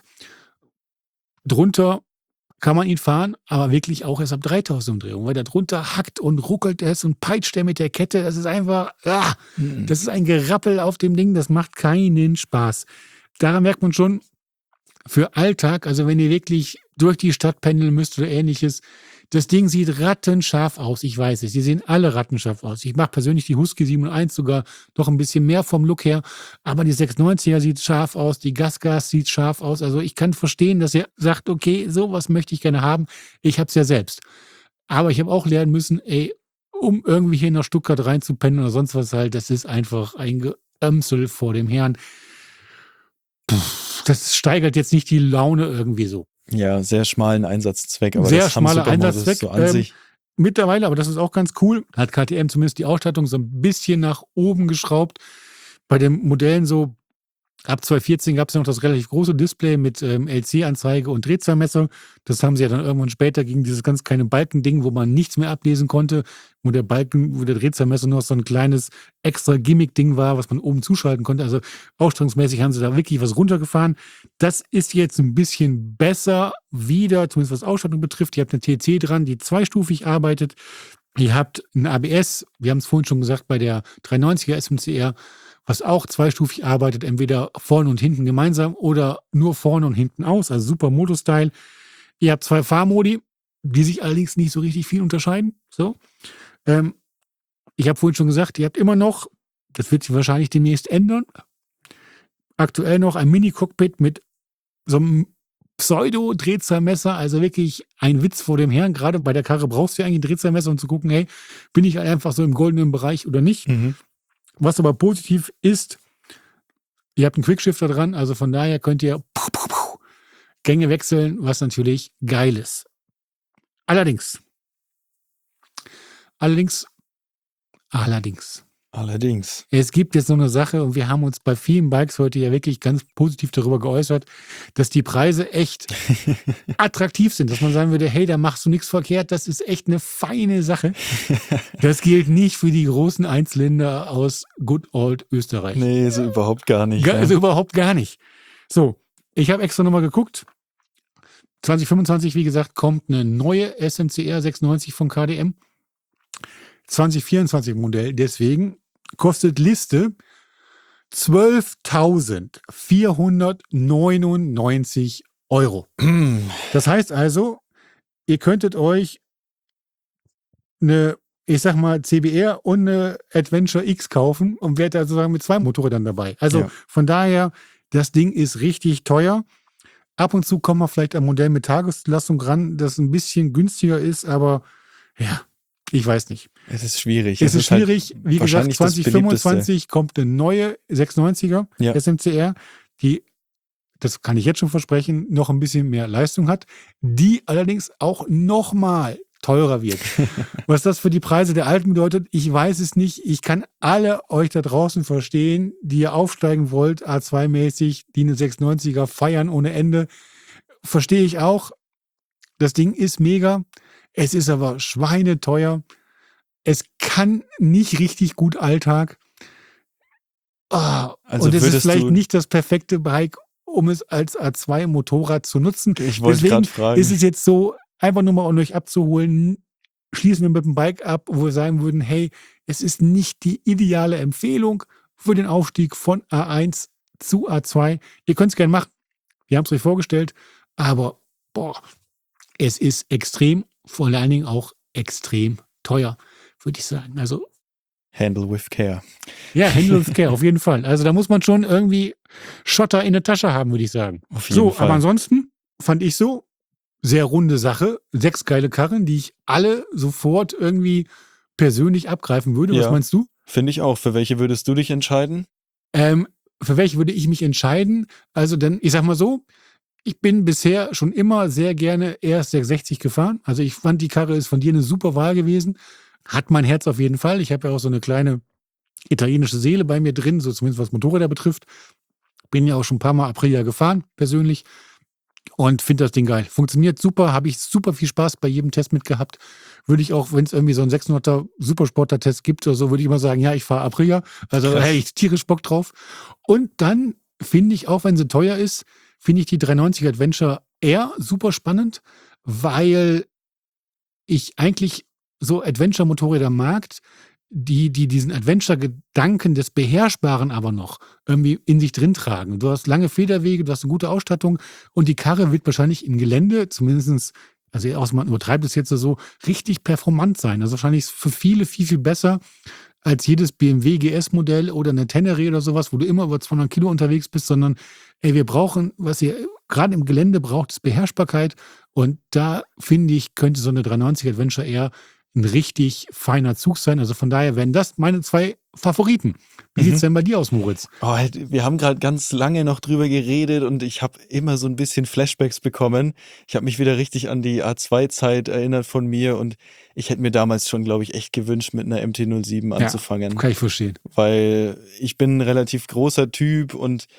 Drunter kann man ihn fahren, aber wirklich auch erst ab dreitausend Umdrehungen, weil da drunter hackt und ruckelt es und peitscht er mit der Kette. Das ist einfach, ah, mhm. das ist ein Gerappel auf dem Ding, das macht keinen Spaß. Daran merkt man schon, für Alltag, also wenn ihr wirklich durch die Stadt pendeln müsst oder ähnliches, das Ding sieht rattenscharf aus, ich weiß es, die sehen alle rattenscharf aus. Ich mag persönlich die Husky sieben eins sogar noch ein bisschen mehr vom Look her, aber die sechsundneunziger sieht scharf aus, die GasGas sieht scharf aus, also ich kann verstehen, dass ihr sagt, okay, sowas möchte ich gerne haben, ich habe es ja selbst. Aber ich habe auch lernen müssen, ey, um irgendwie hier nach Stuttgart reinzupennen oder sonst was halt, das ist einfach ein Geömsel vor dem Herrn. Das steigert jetzt nicht die Laune irgendwie so. Ja, sehr schmalen Einsatzzweck. Aber sehr das schmaler Einsatzzweck. So an sich. Ähm, mittlerweile, aber das ist auch ganz cool, hat K T M zumindest die Ausstattung so ein bisschen nach oben geschraubt. Bei den Modellen so Ab zwanzig vierzehn gab es ja noch das relativ große Display mit ähm, L C-Anzeige und Drehzahlmesser. Das haben sie ja dann irgendwann später gegen dieses ganz kleine Balkending, wo man nichts mehr ablesen konnte, wo der Balken, wo der Drehzahlmesser noch so ein kleines extra Gimmick-Ding war, was man oben zuschalten konnte. Also ausstellungsmäßig haben sie da wirklich was runtergefahren. Das ist jetzt ein bisschen besser wieder, zumindest was Ausstattung betrifft. Ihr habt eine T C dran, die zweistufig arbeitet. Ihr habt ein A B S, wir haben es vorhin schon gesagt, bei der dreihundertneunziger S M C R, was auch zweistufig arbeitet, entweder vorne und hinten gemeinsam oder nur vorne und hinten aus, also super Moto-Style. Ihr habt zwei Fahrmodi, die sich allerdings nicht so richtig viel unterscheiden. So. Ähm, ich habe vorhin schon gesagt, ihr habt immer noch, das wird sich wahrscheinlich demnächst ändern, aktuell noch ein Mini-Cockpit mit so einem Pseudo-Drehzahlmesser, also wirklich ein Witz vor dem Herrn. Gerade bei der Karre brauchst du ja eigentlich ein Drehzahlmesser, um zu gucken, hey, bin ich einfach so im goldenen Bereich oder nicht. Mhm. Was aber positiv ist, ihr habt einen Quickshifter dran, also von daher könnt ihr puh, puh, puh, Gänge wechseln, was natürlich geil ist. Allerdings, allerdings, allerdings, Allerdings. es gibt jetzt noch eine Sache und wir haben uns bei vielen Bikes heute ja wirklich ganz positiv darüber geäußert, dass die Preise echt attraktiv sind, dass man sagen würde, hey, da machst du nichts verkehrt, das ist echt eine feine Sache. Das gilt nicht für die großen Einzelländer aus Good Old Österreich. Nee, so überhaupt gar nicht. Ga- Ja. Also überhaupt gar nicht. So, ich habe extra nochmal geguckt. zwanzig fünfundzwanzig, wie gesagt, kommt eine neue S M C R sechsundneunzig von K D M. zwanzig vierundzwanzig Modell, deswegen kostet Liste zwölftausendvierhundertneunundneunzig Euro. Das heißt also, ihr könntet euch eine, ich sag mal, C B R und eine Adventure X kaufen und werdet also sagen mit zwei Motorrädern dabei. Also Ja. von daher, das Ding ist richtig teuer. Ab und zu kommt man vielleicht ein Modell mit Tagesleistung ran, das ein bisschen günstiger ist, aber ja, ich weiß nicht. Es ist schwierig. Es ist halt schwierig. Wie gesagt, wahrscheinlich das zwanzig fünfundzwanzig kommt eine neue sechsundneunziger Ja. S M C R, die, das kann ich jetzt schon versprechen, noch ein bisschen mehr Leistung hat, die allerdings auch nochmal teurer wird. Was das für die Preise der alten bedeutet, ich weiß es nicht. Ich kann alle euch da draußen verstehen, die ihr aufsteigen wollt, A zwei mäßig, die eine sechsundneunziger feiern ohne Ende. Verstehe ich auch. Das Ding ist mega. Es ist aber schweineteuer. Es kann nicht richtig gut Alltag. Ah, Also und es ist würdest vielleicht du- nicht das perfekte Bike, um es als A zwei Motorrad zu nutzen. Ich wollte Deswegen gerade fragen. ist es jetzt so, einfach nur mal um euch abzuholen, schließen wir mit dem Bike ab, wo wir sagen würden, hey, es ist nicht die ideale Empfehlung für den Aufstieg von A eins zu A zwei. Ihr könnt es gerne machen. Wir haben es euch vorgestellt, aber boah, es ist extrem, vor allen Dingen auch extrem teuer, würde ich sagen. Also Handle with care. ja, Handle with Care, auf jeden Fall. Also da muss man schon irgendwie Schotter in der Tasche haben, würde ich sagen. Auf jeden So, Fall. aber ansonsten fand ich so, sehr runde Sache. Sechs geile Karren, die ich alle sofort irgendwie persönlich abgreifen würde. Was Ja. meinst du? Finde ich auch. Für welche würdest du dich entscheiden? Ähm, für welche würde ich mich entscheiden? Also, denn ich sag mal so, ich bin bisher schon immer sehr gerne R S sechshundertsechzig gefahren. Also ich fand, die Karre ist von dir eine super Wahl gewesen. Hat mein Herz auf jeden Fall. Ich habe ja auch so eine kleine italienische Seele bei mir drin, so zumindest was Motorräder betrifft. Bin ja auch schon ein paar Mal Aprilia gefahren, persönlich. Und finde das Ding geil. Funktioniert super, habe ich super viel Spaß bei jedem Test mit gehabt. Würde ich auch, wenn es irgendwie so einen sechshunderter Supersportler-Test gibt oder so, würde ich immer sagen, ja, ich fahre Aprilia. Also Krass. hey, ich tierisch Bock drauf. Und dann finde ich, auch wenn sie teuer ist, finde ich die dreihundertneunzig Adventure R super spannend, weil ich eigentlich so Adventure-Motorräder mag, die, die diesen Adventure-Gedanken des Beherrschbaren aber noch irgendwie in sich drin tragen. Du hast lange Federwege, du hast eine gute Ausstattung und die Karre wird wahrscheinlich im Gelände, zumindest, also aus man übertreibt es jetzt so, richtig performant sein. Also wahrscheinlich für viele viel, viel besser als jedes B M W G S-Modell oder eine Tenere oder sowas, wo du immer über zweihundert Kilo unterwegs bist, sondern ey, wir brauchen, was ihr gerade im Gelände braucht, ist Beherrschbarkeit und da finde ich, könnte so eine dreihundertneunzig Adventure eher ein richtig feiner Zug sein. Also von daher wären das meine zwei Favoriten. Wie Mhm. sieht's denn bei dir aus, Moritz? Oh, halt, wir haben gerade ganz lange noch drüber geredet und ich habe immer so ein bisschen Flashbacks bekommen. Ich habe mich wieder richtig an die A zwei Zeit erinnert von mir und ich hätte mir damals schon, glaube ich, echt gewünscht, mit einer M T null sieben anzufangen. Kann ich verstehen. Weil ich bin ein relativ großer Typ und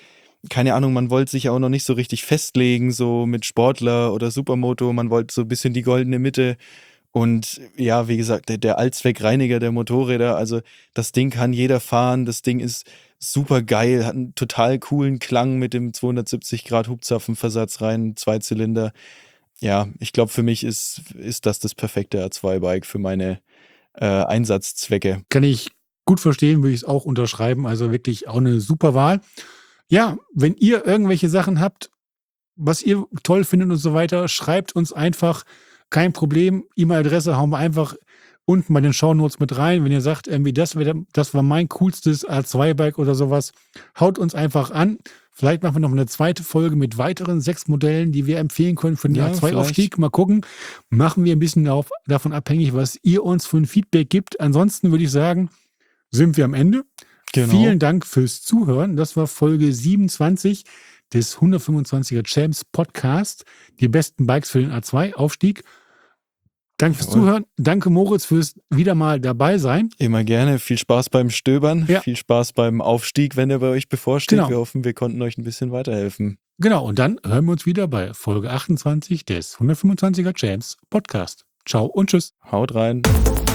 keine Ahnung, man wollte sich auch noch nicht so richtig festlegen, so mit Sportler oder Supermoto. Man wollte so ein bisschen die goldene Mitte. Und ja, wie gesagt, der, der Allzweckreiniger der Motorräder, also das Ding kann jeder fahren, das Ding ist super geil, hat einen total coolen Klang mit dem zweihundertsiebzig Grad Hubzapfenversatz rein, Zweizylinder. Ja, ich glaube, für mich ist, ist das das perfekte A zwei Bike für meine äh, Einsatzzwecke. Kann ich gut verstehen, würde ich es auch unterschreiben. Also wirklich auch eine super Wahl. Ja, wenn ihr irgendwelche Sachen habt, was ihr toll findet und so weiter, schreibt uns einfach. Kein Problem. E-Mail-Adresse hauen wir einfach unten bei den Shownotes mit rein. Wenn ihr sagt, irgendwie das, wär, das war mein coolstes A zwei Bike oder sowas, haut uns einfach an. Vielleicht machen wir noch eine zweite Folge mit weiteren sechs Modellen, die wir empfehlen können für den Ja, A zwei Aufstieg. Mal gucken. Machen wir ein bisschen darauf, davon abhängig, was ihr uns für ein Feedback gibt. Ansonsten würde ich sagen, sind wir am Ende. Genau. Vielen Dank fürs Zuhören. Das war Folge siebenundzwanzig des hundertfünfundzwanziger Champs Podcast. Die besten Bikes für den A zwei Aufstieg. Danke fürs Jawohl. Zuhören. Danke, Moritz, fürs wieder mal dabei sein. Immer gerne. Viel Spaß beim Stöbern. Ja. Viel Spaß beim Aufstieg, wenn der bei euch bevorsteht. Genau. Wir hoffen, wir konnten euch ein bisschen weiterhelfen. Genau, und dann hören wir uns wieder bei Folge achtundzwanzig des hundertfünfundzwanziger Champs Podcast. Ciao und tschüss. Haut rein.